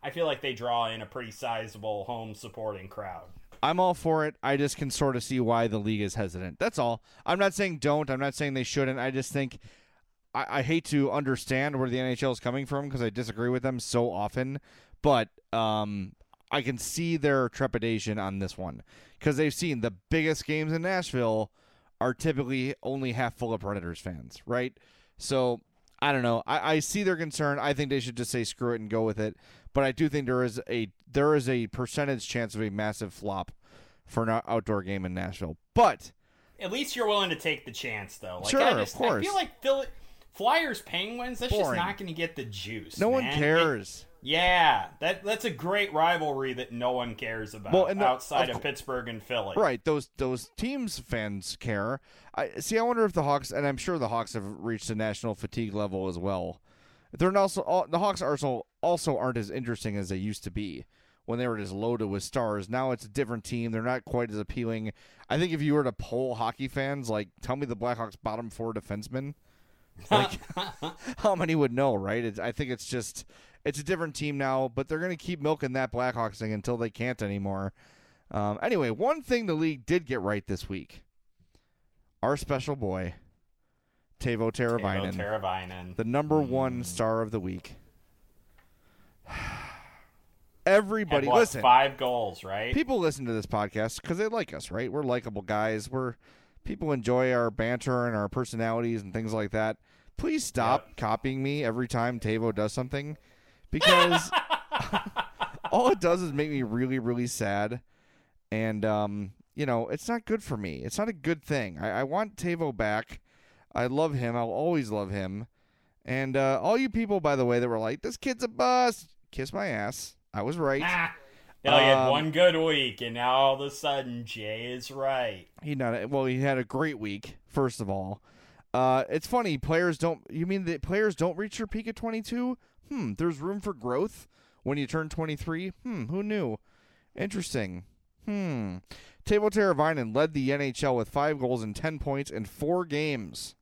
I feel like they draw in a pretty sizable home supporting crowd. I'm all for it. I just can sort of see why the league is hesitant. That's all. I'm not saying don't. I'm not saying they shouldn't. I just think I, I hate to understand where the N H L is coming from because I disagree with them so often. But um, I can see their trepidation on this one because they've seen the biggest games in Nashville are typically only half full of Predators fans, right? So I don't know. I, I see their concern. I think they should just say screw it and go with it. But I do think there is a there is a percentage chance of a massive flop for an outdoor game in Nashville. But at least you're willing to take the chance, though. Like, sure, I just, of course. I feel like Philly, Flyers Penguins. That's Boring. just not going to get the juice. No man. one cares. It, yeah, that that's a great rivalry that no one cares about well, and the, outside of, of Pittsburgh and Philly. Right, those those teams fans care. I see. I wonder if the Hawks, and I'm sure the Hawks have reached a national fatigue level as well. They're also all, the Hawks also also aren't as interesting as they used to be when they were just loaded with stars. Now it's a different team. They're not quite as appealing. I think if you were to poll hockey fans, like, tell me the Blackhawks' bottom four defensemen, like, how many would know, right? It's, I think it's just it's a different team now, but they're going to keep milking that Blackhawks thing until they can't anymore. Um, anyway, one thing the league did get right this week, our special boy, Teuvo Teravainen, Teuvo Teravainen, the number mm. one star of the week. Everybody, Had, what, listen. Five goals, right? People listen to this podcast because they like us, right? We're likable guys. We're people enjoy our banter and our personalities and things like that. Please stop yep. copying me every time Teuvo does something, because all it does is make me really, really sad. And um, you know, it's not good for me. It's not a good thing. I, I want Teuvo back. I love him. I'll always love him. And uh, all you people, by the way, that were like, this kid's a bust, kiss my ass. I was right. Ah, he um, had one good week, and now all of a sudden, Jay is right. He not well. He had a great week. First of all, uh, it's funny. Players don't. You mean that players don't reach their peak at twenty-two? Hmm. There's room for growth when you turn twenty-three. Hmm. Who knew? Interesting. Hmm. Teuvo Teravainen led the N H L with five goals and ten points in four games.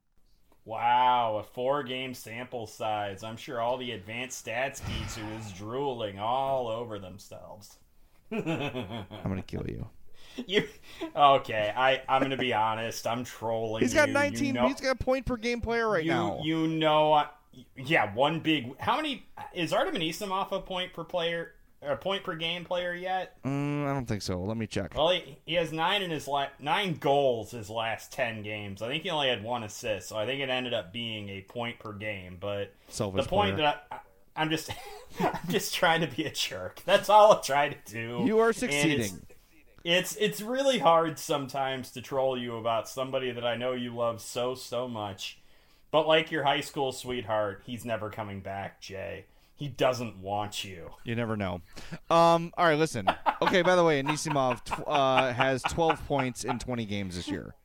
Wow, a four-game sample size. I'm sure all the advanced stats geeks who is drooling all over themselves. I'm gonna kill you. You okay? I I'm gonna be honest. I'm trolling. He's got you. nineteen. You know, he's got a point per game player right you, now. You know, I, yeah, one big. How many is Artem Anisimov a point per player? A point per game player yet? Mm, I don't think so. Let me check. Well, he, he has nine in his la- nine goals his last ten games. I think he only had one assist, so I think it ended up being a point per game. But Selfish the point player. that I, I'm just I'm just trying to be a jerk. That's all I'm trying to do. You are succeeding. It's, it's it's really hard sometimes to troll you about somebody that I know you love so so much, but like your high school sweetheart, he's never coming back, Jay. He doesn't want you. You never know. Um, all right, listen. Okay, by the way, Anisimov tw- uh, has twelve points in twenty games this year.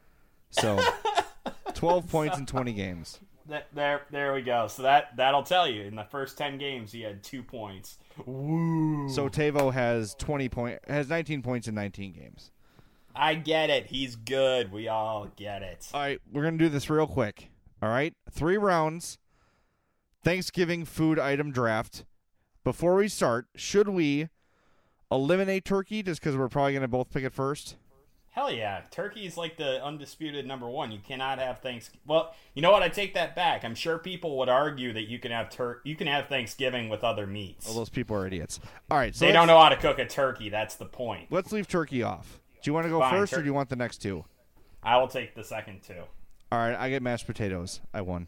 So, twelve points in twenty games. That, there there we go. So that, that'll tell you. In the first ten games, he had two points. Woo. So, Teuvo has twenty point, has nineteen points in nineteen games. I get it. He's good. We all get it. All right, we're going to do this real quick. All right? Three rounds. Thanksgiving food item draft. Before we start, should we eliminate turkey just because we're probably going to both pick it first? Hell yeah. Turkey is like the undisputed number one. You cannot have Thanksgiving. Well, you know what? I take that back. I'm sure people would argue that you can have tur- you can have Thanksgiving with other meats. Well, those people are idiots. All right. So they don't know how to cook a turkey. That's the point. Let's leave turkey off. Do you want to go Fine, first tur- or do you want the next two? I will take the second two. All right. I get mashed potatoes. I won.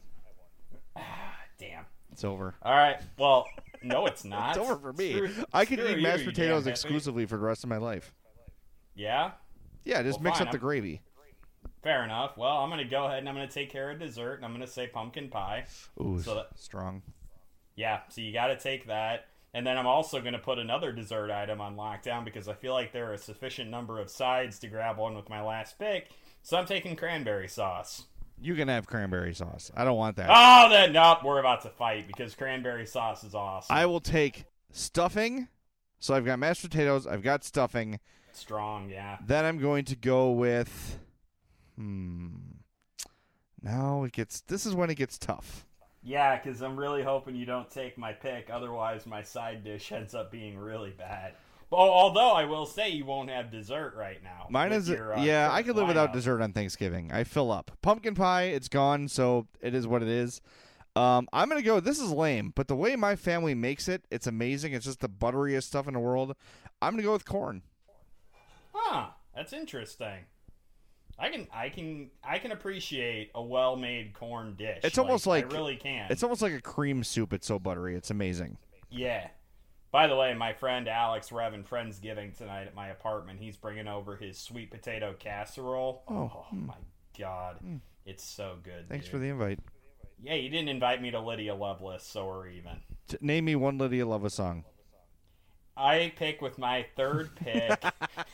Damn. It's over. All right. Well, no, it's not. It's over for me. Screw, I can screw eat you, mashed you potatoes damn exclusively for the rest of my life. Yeah? Yeah, just Well, mix fine, up the I'm- gravy. Fair enough. Well, I'm going to go ahead and I'm going to take care of dessert, and I'm going to say pumpkin pie. Ooh, so that, strong. Yeah, so you got to take that. And then I'm also going to put another dessert item on lockdown because I feel like there are a sufficient number of sides to grab one with my last pick. So I'm taking cranberry sauce. You can have cranberry sauce. I don't want that. Oh, then nope, we're about to fight because cranberry sauce is awesome. I will take stuffing. So I've got mashed potatoes. I've got stuffing. Strong, yeah. Then I'm going to go with. Hmm. Now it gets. This is when it gets tough. Yeah, because I'm really hoping you don't take my pick. Otherwise, my side dish ends up being really bad. Well, although I will say you won't have dessert right now. Mine is, your, uh, yeah, I could live without lineup. dessert on Thanksgiving. I fill up. Pumpkin pie, it's gone, so it is what it is. Um, I'm going to go, this is lame, but the way my family makes it, it's amazing. It's just the butteriest stuff in the world. I'm going to go with corn. Huh, that's interesting. I can, I can, I can appreciate a well-made corn dish. It's almost like, I really can. It's almost like a cream soup. It's so buttery. It's amazing. Yeah. By the way, my friend Alex, we're having Friendsgiving tonight at my apartment. He's bringing over his sweet potato casserole. Oh, Oh, hmm. my God. It's so good. Thanks dude. for the invite. Yeah, you didn't invite me to Lydia Lovelace, so we're even. T- name me one Lydia Lovelace song. I pick with my third pick.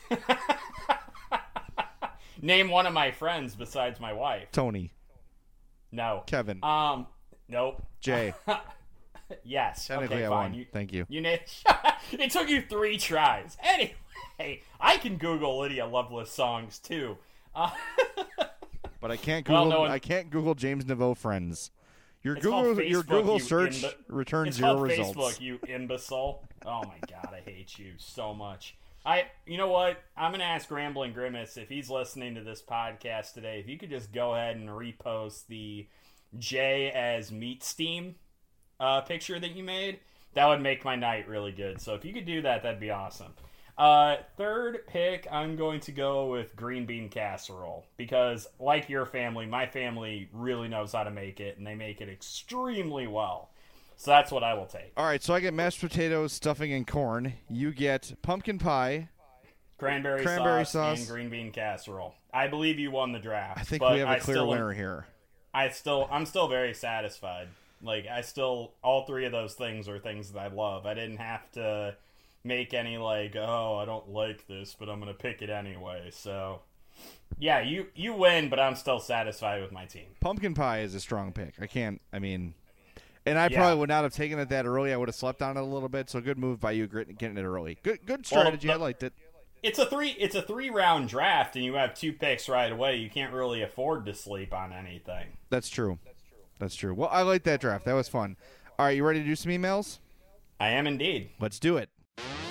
Name one of my friends besides my wife. Tony. No. Kevin. Um, nope. Jay. Yes. Technically, okay, I fine. won. You, Thank you. You named. It took you three tries. Anyway, I can Google Lydia Lovelace songs too. Uh, But I can't Well, Google. no one- I can't Google James Naveau friends. Your It's called Google your Facebook, Google you search imbe- returns it's zero called results. Facebook, you imbecile. Oh my God, I hate you so much. I, you know what? I'm gonna ask Rambling Grimace if he's listening to this podcast today. If you could just go ahead and repost the Jay as meat steam uh, picture that you made, that would make my night really good. So if you could do that, that'd be awesome. Uh, third pick, I'm going to go with green bean casserole because, like your family, my family really knows how to make it, and they make it extremely well. So that's what I will take. All right, so I get mashed potatoes, stuffing, and corn. You get pumpkin pie. Cranberry, Cranberry sauce, sauce. and green bean casserole. I believe you won the draft. I think but we have a I clear still, winner here. I still, I'm still very satisfied. Like I still, all three of those things are things that I love. I didn't have to make any like, oh, I don't like this, but I'm gonna pick it anyway. So, yeah, you you win, but I'm still satisfied with my team. Pumpkin pie is a strong pick. I can't. I mean, and I Yeah. probably would not have taken it that early. I would have slept on it a little bit. So good move by you, Grit, getting it early. Good, good strategy. Well, I liked it. It's a three, it's a three round draft, and you have two picks right away. You can't really afford to sleep on anything. That's true. That's true. Well, I like that draft. That was fun. All right, you ready to do some emails? I am indeed. Let's do it.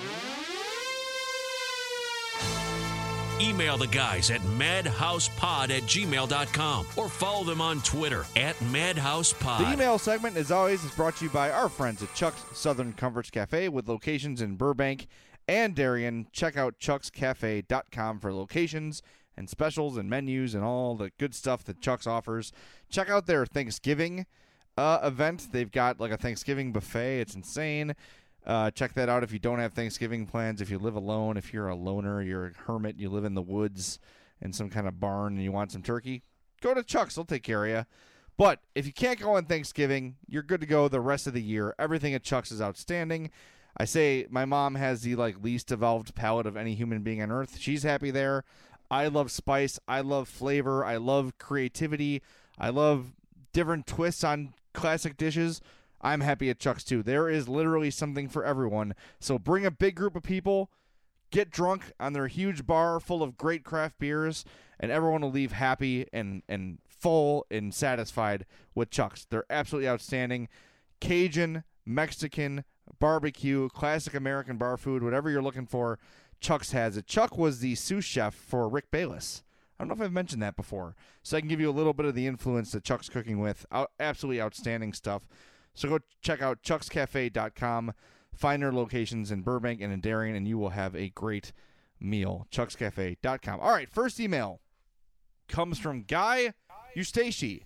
Email the guys at madhousepod at gmail dot com or follow them on Twitter at madhousepod. The email segment, as always, is brought to you by our friends at Chuck's Southern Comforts Cafe with locations in Burbank and Darien. Check out chucks cafe dot com for locations and specials and menus and all the good stuff that Chuck's offers. Check out their Thanksgiving uh, event. They've got like a Thanksgiving buffet. It's insane. Uh, check that out if you don't have Thanksgiving plans, if you live alone, if you're a loner, you're a hermit, you live in the woods in some kind of barn and you want some turkey, go to Chuck's. They'll take care of you. But if you can't go on Thanksgiving, you're good to go the rest of the year. Everything at Chuck's is outstanding. I say my mom has the like least evolved palate of any human being on earth. She's happy there. I love spice. I love flavor. I love creativity. I love different twists on classic dishes. I'm happy at Chuck's too. There is literally something for everyone. So bring a big group of people, get drunk on their huge bar full of great craft beers, and everyone will leave happy and, and full and satisfied with Chuck's. They're absolutely outstanding. Cajun, Mexican, barbecue, classic American bar food, whatever you're looking for, Chuck's has it. Chuck was the sous chef for Rick Bayless. I don't know if I've mentioned that before. So I can give you a little bit of the influence that Chuck's cooking with. Out, absolutely outstanding stuff. So go check out chucks cafe dot com. Find their locations in Burbank and in Darien, and you will have a great meal. chucks cafe dot com. All right, first email comes from Guy Eustace.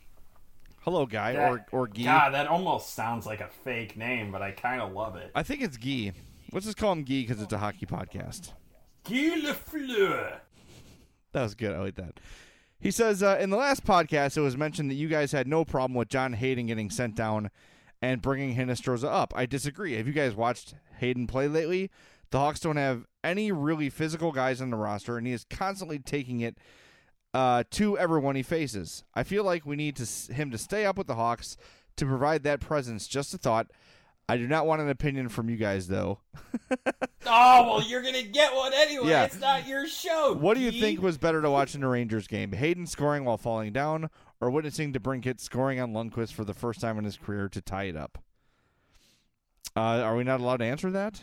Hello, Guy, That- or or Guy. God, that almost sounds like a fake name, but I kind of love it. I think it's Guy. Let's just call him Guy because it's a hockey podcast. Guy Lafleur. That was good. I like that. He says, uh, in the last podcast, it was mentioned that you guys had no problem with John Hayden getting sent down and bringing Hinestroza up. I disagree. Have you guys watched Hayden play lately? The Hawks don't have any really physical guys on the roster, and he is constantly taking it uh, to everyone he faces. I feel like we need to, him to stay up with the Hawks to provide that presence. Just a thought. I do not want an opinion from you guys, though. Oh, well, you're going to get one anyway. Yeah. It's not your show. What do you Guy. think was better to watch in a Rangers game? Hayden scoring while falling down, or witnessing DeBrincat scoring on Lundqvist for the first time in his career to tie it up? Uh, are we not allowed to answer that?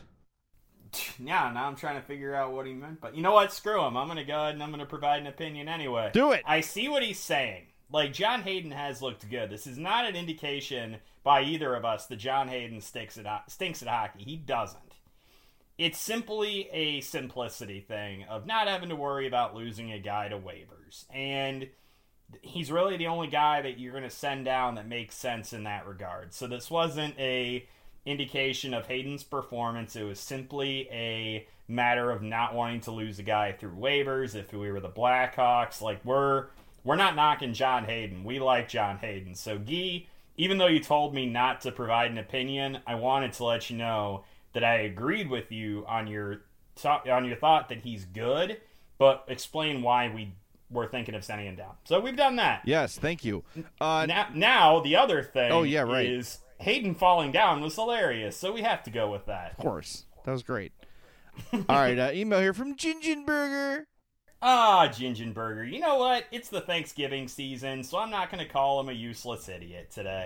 Yeah, now I'm trying to figure out what he meant. But you know what? Screw him. I'm going to go ahead and I'm going to provide an opinion anyway. Do it. I see what he's saying. Like, John Hayden has looked good. This is not an indication by either of us that John Hayden stinks at, stinks at hockey. He doesn't. It's simply a simplicity thing of not having to worry about losing a guy to waivers. And he's really the only guy that you're going to send down that makes sense in that regard. So this wasn't a indication of Hayden's performance. It was simply a matter of not wanting to lose a guy through waivers. If we were the Blackhawks, like we're we're not knocking John Hayden. We like John Hayden. So Guy, even though you told me not to provide an opinion, I wanted to let you know that I agreed with you on your on your thought that he's good, but explain why we were thinking of sending him down. So we've done that. Yes, thank you. Uh, now, now the other thing oh, yeah, right. is Hayden falling down was hilarious, so we have to go with that. Of course. That was great. All right, uh, email here from Gingenberger. Ah, Gingenberger. You know what? It's the Thanksgiving season, so I'm not going to call him a useless idiot today.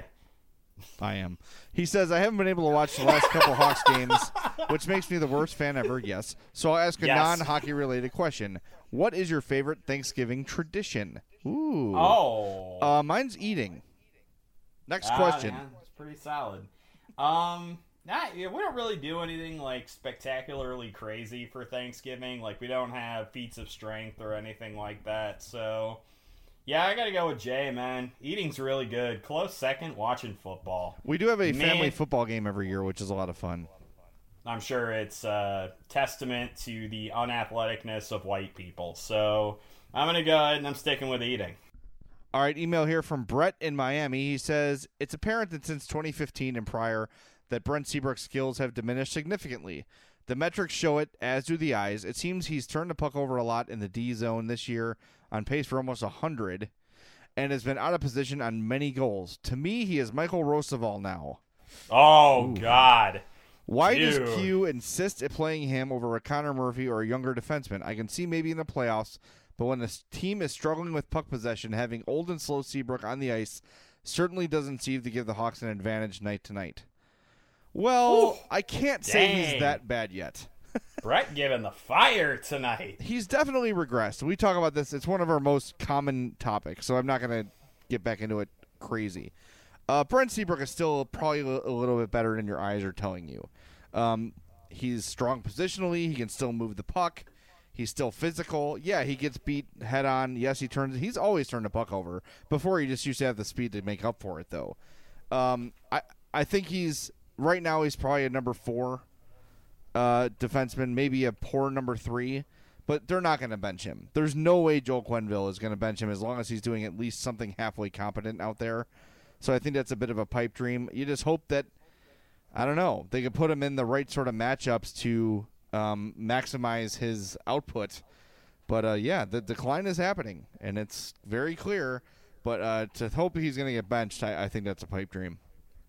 I am. He says, I haven't been able to watch the last couple Hawks games, which makes me the worst fan ever, yes. So I'll ask a Yes. non-hockey related question. What is your favorite Thanksgiving tradition? Ooh. Oh. Uh, mine's eating. Next Ah, question. man, it's pretty solid. Um, not, yeah, we don't really do anything like spectacularly crazy for Thanksgiving. Like we don't have feats of strength or anything like that. So, yeah, I gotta go with Jay, man. Eating's really good. Close second, watching football. We do have a Man. family football game every year, which is a lot of fun. I'm sure it's a testament to the unathleticness of white people. So I'm gonna go ahead and I'm sticking with eating. All right, email here from Brett in Miami. He says, it's apparent that since twenty fifteen and prior that Brent Seabrook's skills have diminished significantly. The metrics show it, as do the eyes. It seems he's turned the puck over a lot in the D zone this year, on pace for almost one hundred, and has been out of position on many goals. To me, he is Michael Roosevelt now. Oh, Ooh. God. Why Dude. does Q insist at playing him over a Connor Murphy or a younger defenseman? I can see maybe in the playoffs, but when the team is struggling with puck possession, having old and slow Seabrook on the ice certainly doesn't seem to give the Hawks an advantage night to night. Well, Ooh, I can't say dang. he's that bad yet. Brett giving the fire tonight. He's definitely regressed. We talk about this. It's one of our most common topics, so I'm not going to get back into it crazy. Uh, Brent Seabrook is still probably a little bit better than your eyes are telling you. Um, he's strong positionally. He can still move the puck. He's still physical. Yeah, he gets beat head on. Yes, he turns. He's always turned the puck over. Before, he just used to have the speed to make up for it, though. Um, I I think he's right now. He's probably a number four uh, defenseman, maybe a poor number three. But they're not going to bench him. There's no way Joel Quenneville is going to bench him as long as he's doing at least something halfway competent out there. So I think that's a bit of a pipe dream. You just hope that, I don't know, they could put him in the right sort of matchups to um, maximize his output. But, uh, yeah, the decline is happening, and it's very clear. But uh, to hope he's going to get benched, I, I think that's a pipe dream.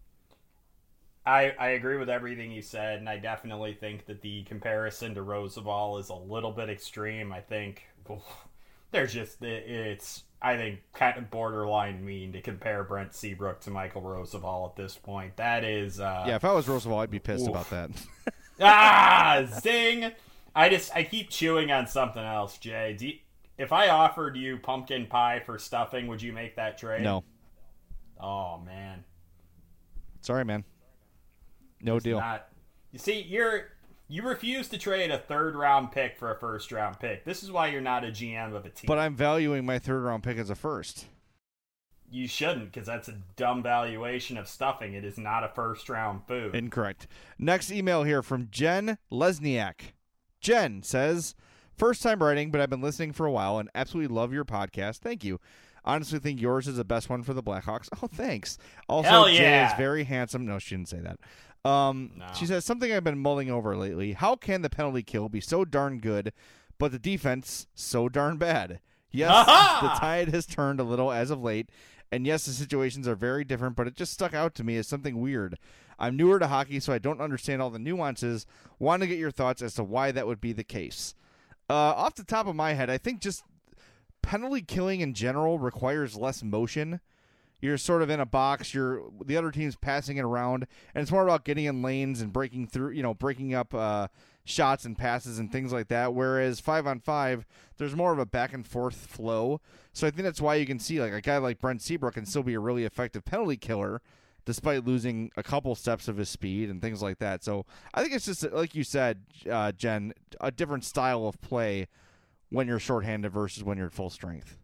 I, I agree with everything you said, and I definitely think that the comparison to Roosevelt is a little bit extreme. I think there's just, it's, I think, kind of borderline mean to compare Brent Seabrook to Michael Roosevelt at this point. That is... Uh, yeah, if I was Roosevelt, I'd be pissed oof. about that. ah, zing! I just, I keep chewing on something else, Jay. Do you, if I offered you pumpkin pie for stuffing, would you make that trade? No. Oh, man. Sorry, man. No It's deal. Not, you see, you're you refuse to trade a third round pick for a first round pick. This is why you're not a G M of a team. But I'm valuing my third round pick as a first. You shouldn't, because that's a dumb valuation of stuffing. It is not a first round food. Incorrect. Next email here from Jen Lesniak. Jen says, first time writing, but I've been listening for a while and absolutely love your podcast. Thank you. Honestly think yours is the best one for the Blackhawks. Oh, thanks. Also, Hell Jay yeah. is very handsome. No, she didn't say that. Um, No. She says, something I've been mulling over lately. How can the penalty kill be so darn good, but the defense so darn bad? Yes, Aha! the tide has turned a little as of late, and yes, the situations are very different, but it just stuck out to me as something weird. I'm newer to hockey, so I don't understand all the nuances. Want to get your thoughts as to why that would be the case. Uh, off the top of my head, I think just penalty killing in general requires less motion. You're sort of in a box. You're the other team's passing it around, and it's more about getting in lanes and breaking through. You know, breaking up uh, shots and passes and things like that. Whereas five on five, there's more of a back and forth flow. So I think that's why you can see like a guy like Brent Seabrook can still be a really effective penalty killer, despite losing a couple steps of his speed and things like that. So I think it's just like you said, uh, Jen, a different style of play when you're shorthanded versus when you're at full strength.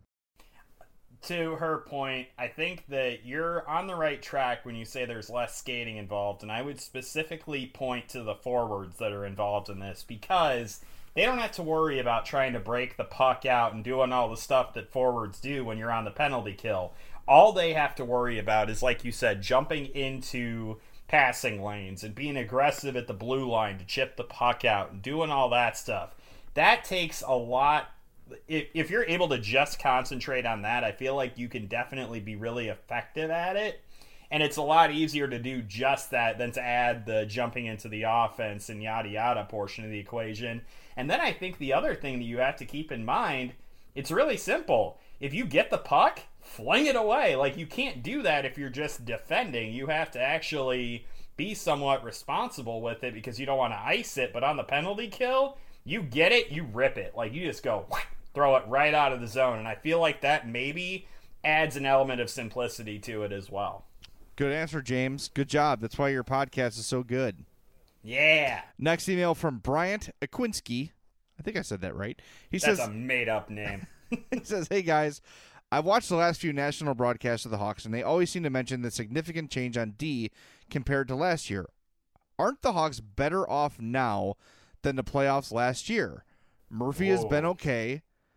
To her point, I think that you're on the right track when you say there's less skating involved, and I would specifically point to the forwards that are involved in this because they don't have to worry about trying to break the puck out and doing all the stuff that forwards do when you're on the penalty kill. All they have to worry about is, like you said, jumping into passing lanes and being aggressive at the blue line to chip the puck out and doing all that stuff. That takes a lot. If, if you're able to just concentrate on that, I feel like you can definitely be really effective at it. And it's a lot easier to do just that than to add the jumping into the offense and yada yada portion of the equation. And then I think the other thing that you have to keep in mind, it's really simple. If you get the puck, fling it away. Like, you can't do that if you're just defending. You have to actually be somewhat responsible with it because you don't want to ice it. But on the penalty kill, you get it, you rip it. Like, you just go, throw it right out of the zone. And I feel like that maybe adds an element of simplicity to it as well. Good answer, James. Good job. That's why your podcast is so good. Yeah. Next email from Bryant Aquinski. I think I said that right. He That's says, a made-up name. He says, hey, guys, I've watched the last few national broadcasts of the Hawks, and they always seem to mention the significant change on D compared to last year. Aren't the Hawks better off now than the playoffs last year? Murphy Whoa. has been okay,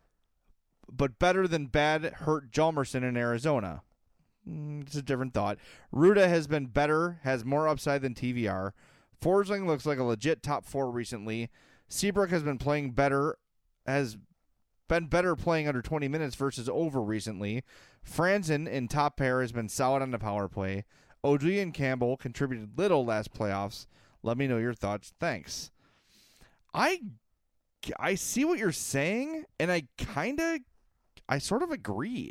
but better than bad hurt Hjalmarsson in Arizona. Mm, it's a different thought. Ruda has been better, has more upside than T V R. Forsling looks like a legit top four recently. Seabrook has been playing better, has been better playing under twenty minutes versus over recently. Franzen in top pair has been solid on the power play. O G and Campbell contributed little last playoffs. Let me know your thoughts. Thanks. I, I see what you're saying, and I kind of, I sort of agree.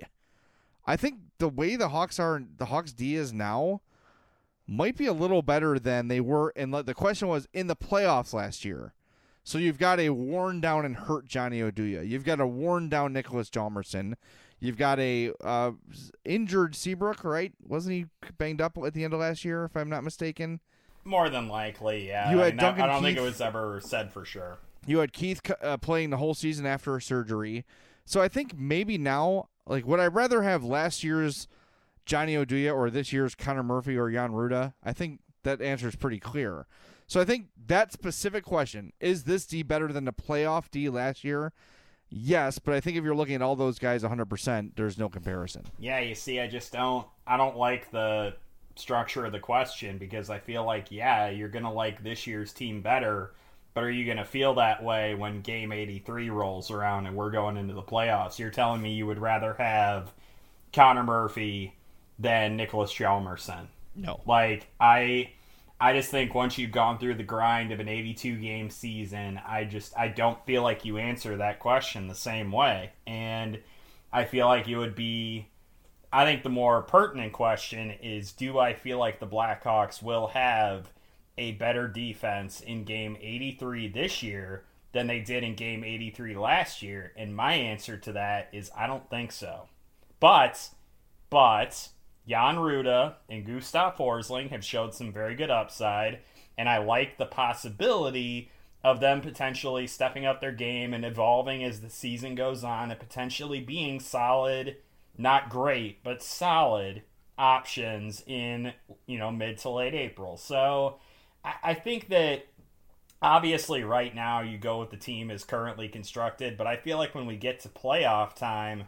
I think the way the Hawks are, the Hawks D is now, might be a little better than they were. And the question was in the playoffs last year. So you've got a worn down and hurt Johnny Oduya. You've got a worn down Nicholas Hjalmarsson. You've got a uh, injured Seabrook, right? Wasn't he banged up at the end of last year, if I'm not mistaken? More than likely, yeah. You had I, mean, Duncan I don't Keith. think it was ever said for sure. You had Keith uh, playing the whole season after surgery. So I think maybe now, like, would I rather have last year's Johnny Oduya or this year's Connor Murphy or Jan Ruda? I think that answer is pretty clear. So I think that specific question, is this D better than the playoff D last year? Yes, but I think if you're looking at all those guys one hundred percent, there's no comparison. Yeah, you see, I just don't, I don't like the structure of the question because I feel like, yeah, you're going to like this year's team better, but are you going to feel that way when game eighty-three rolls around and we're going into the playoffs? You're telling me you would rather have Connor Murphy than Nicholas Hjalmarsson. No. Like, I... I just think once you've gone through the grind of an eighty-two game season, I just I don't feel like you answer that question the same way. And I feel like it would be, I think the more pertinent question is, do I feel like the Blackhawks will have a better defense in game eighty-three this year than they did in game eighty-three last year? And my answer to that is I don't think so. But, but... Jan Ruda and Gustav Forsling have showed some very good upside, and I like the possibility of them potentially stepping up their game and evolving as the season goes on and potentially being solid, not great, but solid options in, you know, mid to late April. So I, I think that obviously right now you go with the team as currently constructed, but I feel like when we get to playoff time,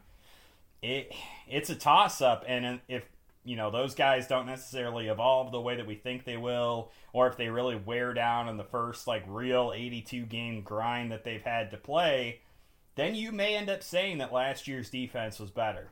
it it's a toss-up, and if you know, those guys don't necessarily evolve the way that we think they will, or if they really wear down in the first, like, real eighty-two game grind that they've had to play, then you may end up saying that last year's defense was better.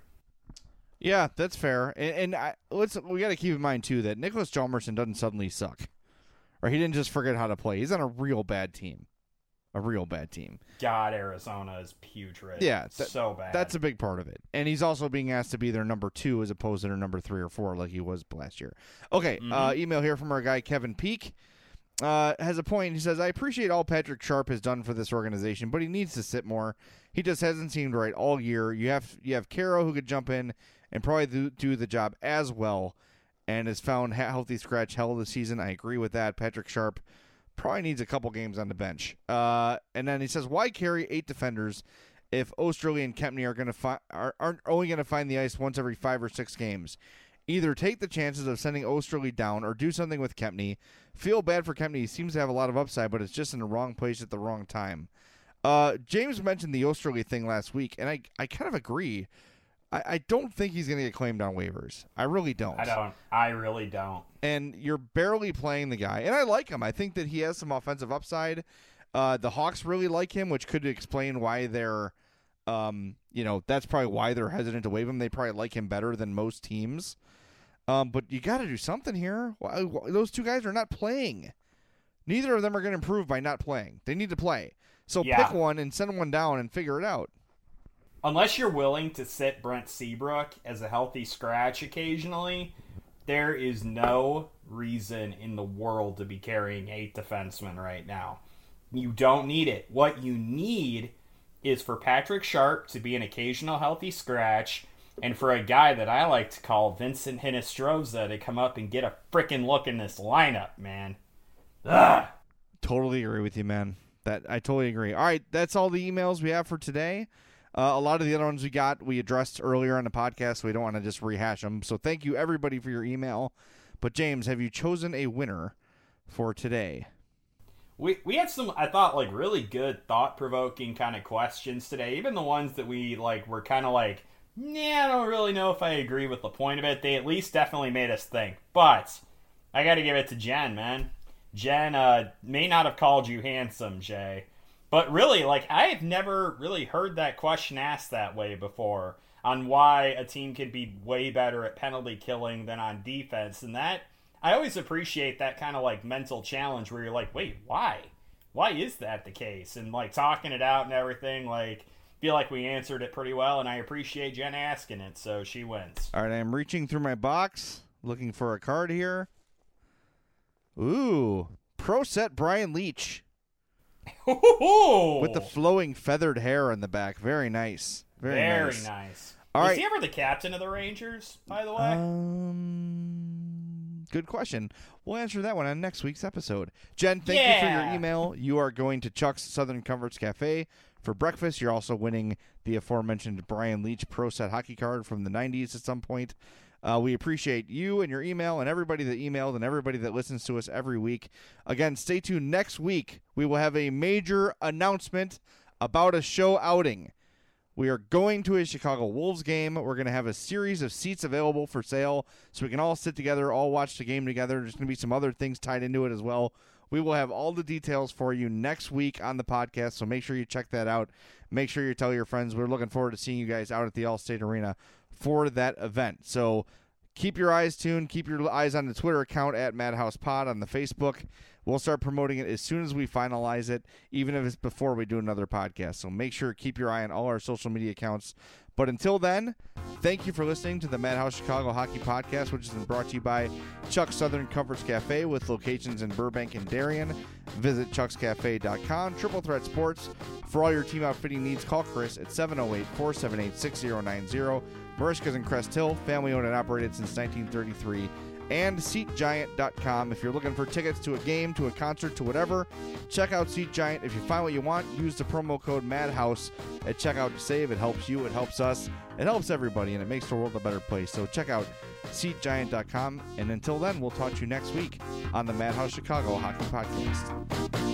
Yeah, that's fair. And, and I, let's we got to keep in mind, too, that Nicholas Hjalmarsson doesn't suddenly suck. Or he didn't just forget how to play. He's on a real bad team. a real bad team. God, Arizona is putrid. Yeah, that, so bad. That's a big part of it. And he's also being asked to be their number two as opposed to their number three or four like he was last year. Okay, mm-hmm. uh, email here from our guy Kevin Peak. Uh, has a point. He says, I appreciate all Patrick Sharp has done for this organization, but he needs to sit more. He just hasn't seemed right all year. You have you have Caro who could jump in and probably do, do the job as well and has found healthy scratch hell this season. I agree with that. Patrick Sharp probably needs a couple games on the bench. Uh, and then he says, why carry eight defenders if Osterley and Kempny are going to fi- are aren't only going to find the ice once every five or six games? Either take the chances of sending Osterley down or do something with Kempny. Feel bad for Kempny. He seems to have a lot of upside, but it's just in the wrong place at the wrong time. Uh, James mentioned the Osterley thing last week, and I, I kind of agree. I, I don't think he's going to get claimed on waivers. I really don't. I don't. I really don't. And you're barely playing the guy. And I like him. I think that he has some offensive upside. Uh, the Hawks really like him, which could explain why they're, um, you know, that's probably why they're hesitant to waive him. They probably like him better than most teams. Um, but you got to do something here. Those two guys are not playing. Neither of them are going to improve by not playing. They need to play. So yeah. Pick one and send one down and figure it out. Unless you're willing to sit Brent Seabrook as a healthy scratch occasionally, there is no reason in the world to be carrying eight defensemen right now. You don't need it. What you need is for Patrick Sharp to be an occasional healthy scratch, and for a guy that I like to call Vincent Hinostroza to come up and get a frickin' look in this lineup, man. Ugh. Totally agree with you, man. That I totally agree. All right, that's all the emails we have for today. Uh, a lot of the other ones we got, we addressed earlier on the podcast, so we don't want to just rehash them. So thank you, everybody, for your email. But, James, have you chosen a winner for today? We we had some, I thought, like, really good, thought-provoking kind of questions today. Even the ones that we, like, were kind of like, yeah, I don't really know if I agree with the point of it. They at least definitely made us think. But I got to give it to Jen, man. Jen uh, may not have called you handsome, Jay. But really, like, I have never really heard that question asked that way before on why a team can be way better at penalty killing than on defense. And that, I always appreciate that kind of, like, mental challenge where you're like, wait, why? Why is that the case? And, like, talking it out and everything, like, feel like we answered it pretty well, and I appreciate Jen asking it, so she wins. All right, I'm reaching through my box, looking for a card here. Ooh, Pro Set Brian Leetch. With the flowing feathered hair in the back. Very nice. Very, Very nice. nice. All Was right. he ever the captain of the Rangers, by the way? Um, good question. We'll answer that one on next week's episode. Jen, thank yeah. you for your email. You are going to Chuck's Southern Comforts Cafe for breakfast. You're also winning the aforementioned Brian Leetch Pro Set hockey card from the nineties at some point. Uh, we appreciate you and your email and everybody that emailed and everybody that listens to us every week. Again, stay tuned. Next week, we will have a major announcement about a show outing. We are going to a Chicago Wolves game. We're going to have a series of seats available for sale so we can all sit together, all watch the game together. There's going to be some other things tied into it as well. We will have all the details for you next week on the podcast, so make sure you check that out. Make sure you tell your friends. We're looking forward to seeing you guys out at the Allstate Arena for that event. So keep your eyes tuned. Keep your eyes on the Twitter account at Madhouse Pod, on the Facebook. We'll start promoting it as soon as we finalize it, even if it's before we do another podcast. So make sure to keep your eye on all our social media accounts. But until then, thank you for listening to the Madhouse Chicago Hockey Podcast, which has been brought to you by Chuck's Southern Comforts Cafe with locations in Burbank and Darien. Visit chucks cafe dot com. Triple Threat Sports. For all your team outfitting needs, call Chris at seven oh eight, four seven eight, six oh nine oh. Marishka's in Crest Hill, family owned and operated since nineteen thirty-three. And seat giant dot com. If you're looking for tickets to a game, to a concert, to whatever, check out SeatGiant. If you find what you want, use the promo code MADHOUSE at checkout to save. It helps you, it helps us, it helps everybody, and it makes the world a better place. So check out seat giant dot com. And until then, we'll talk to you next week on the Madhouse Chicago Hockey Podcast.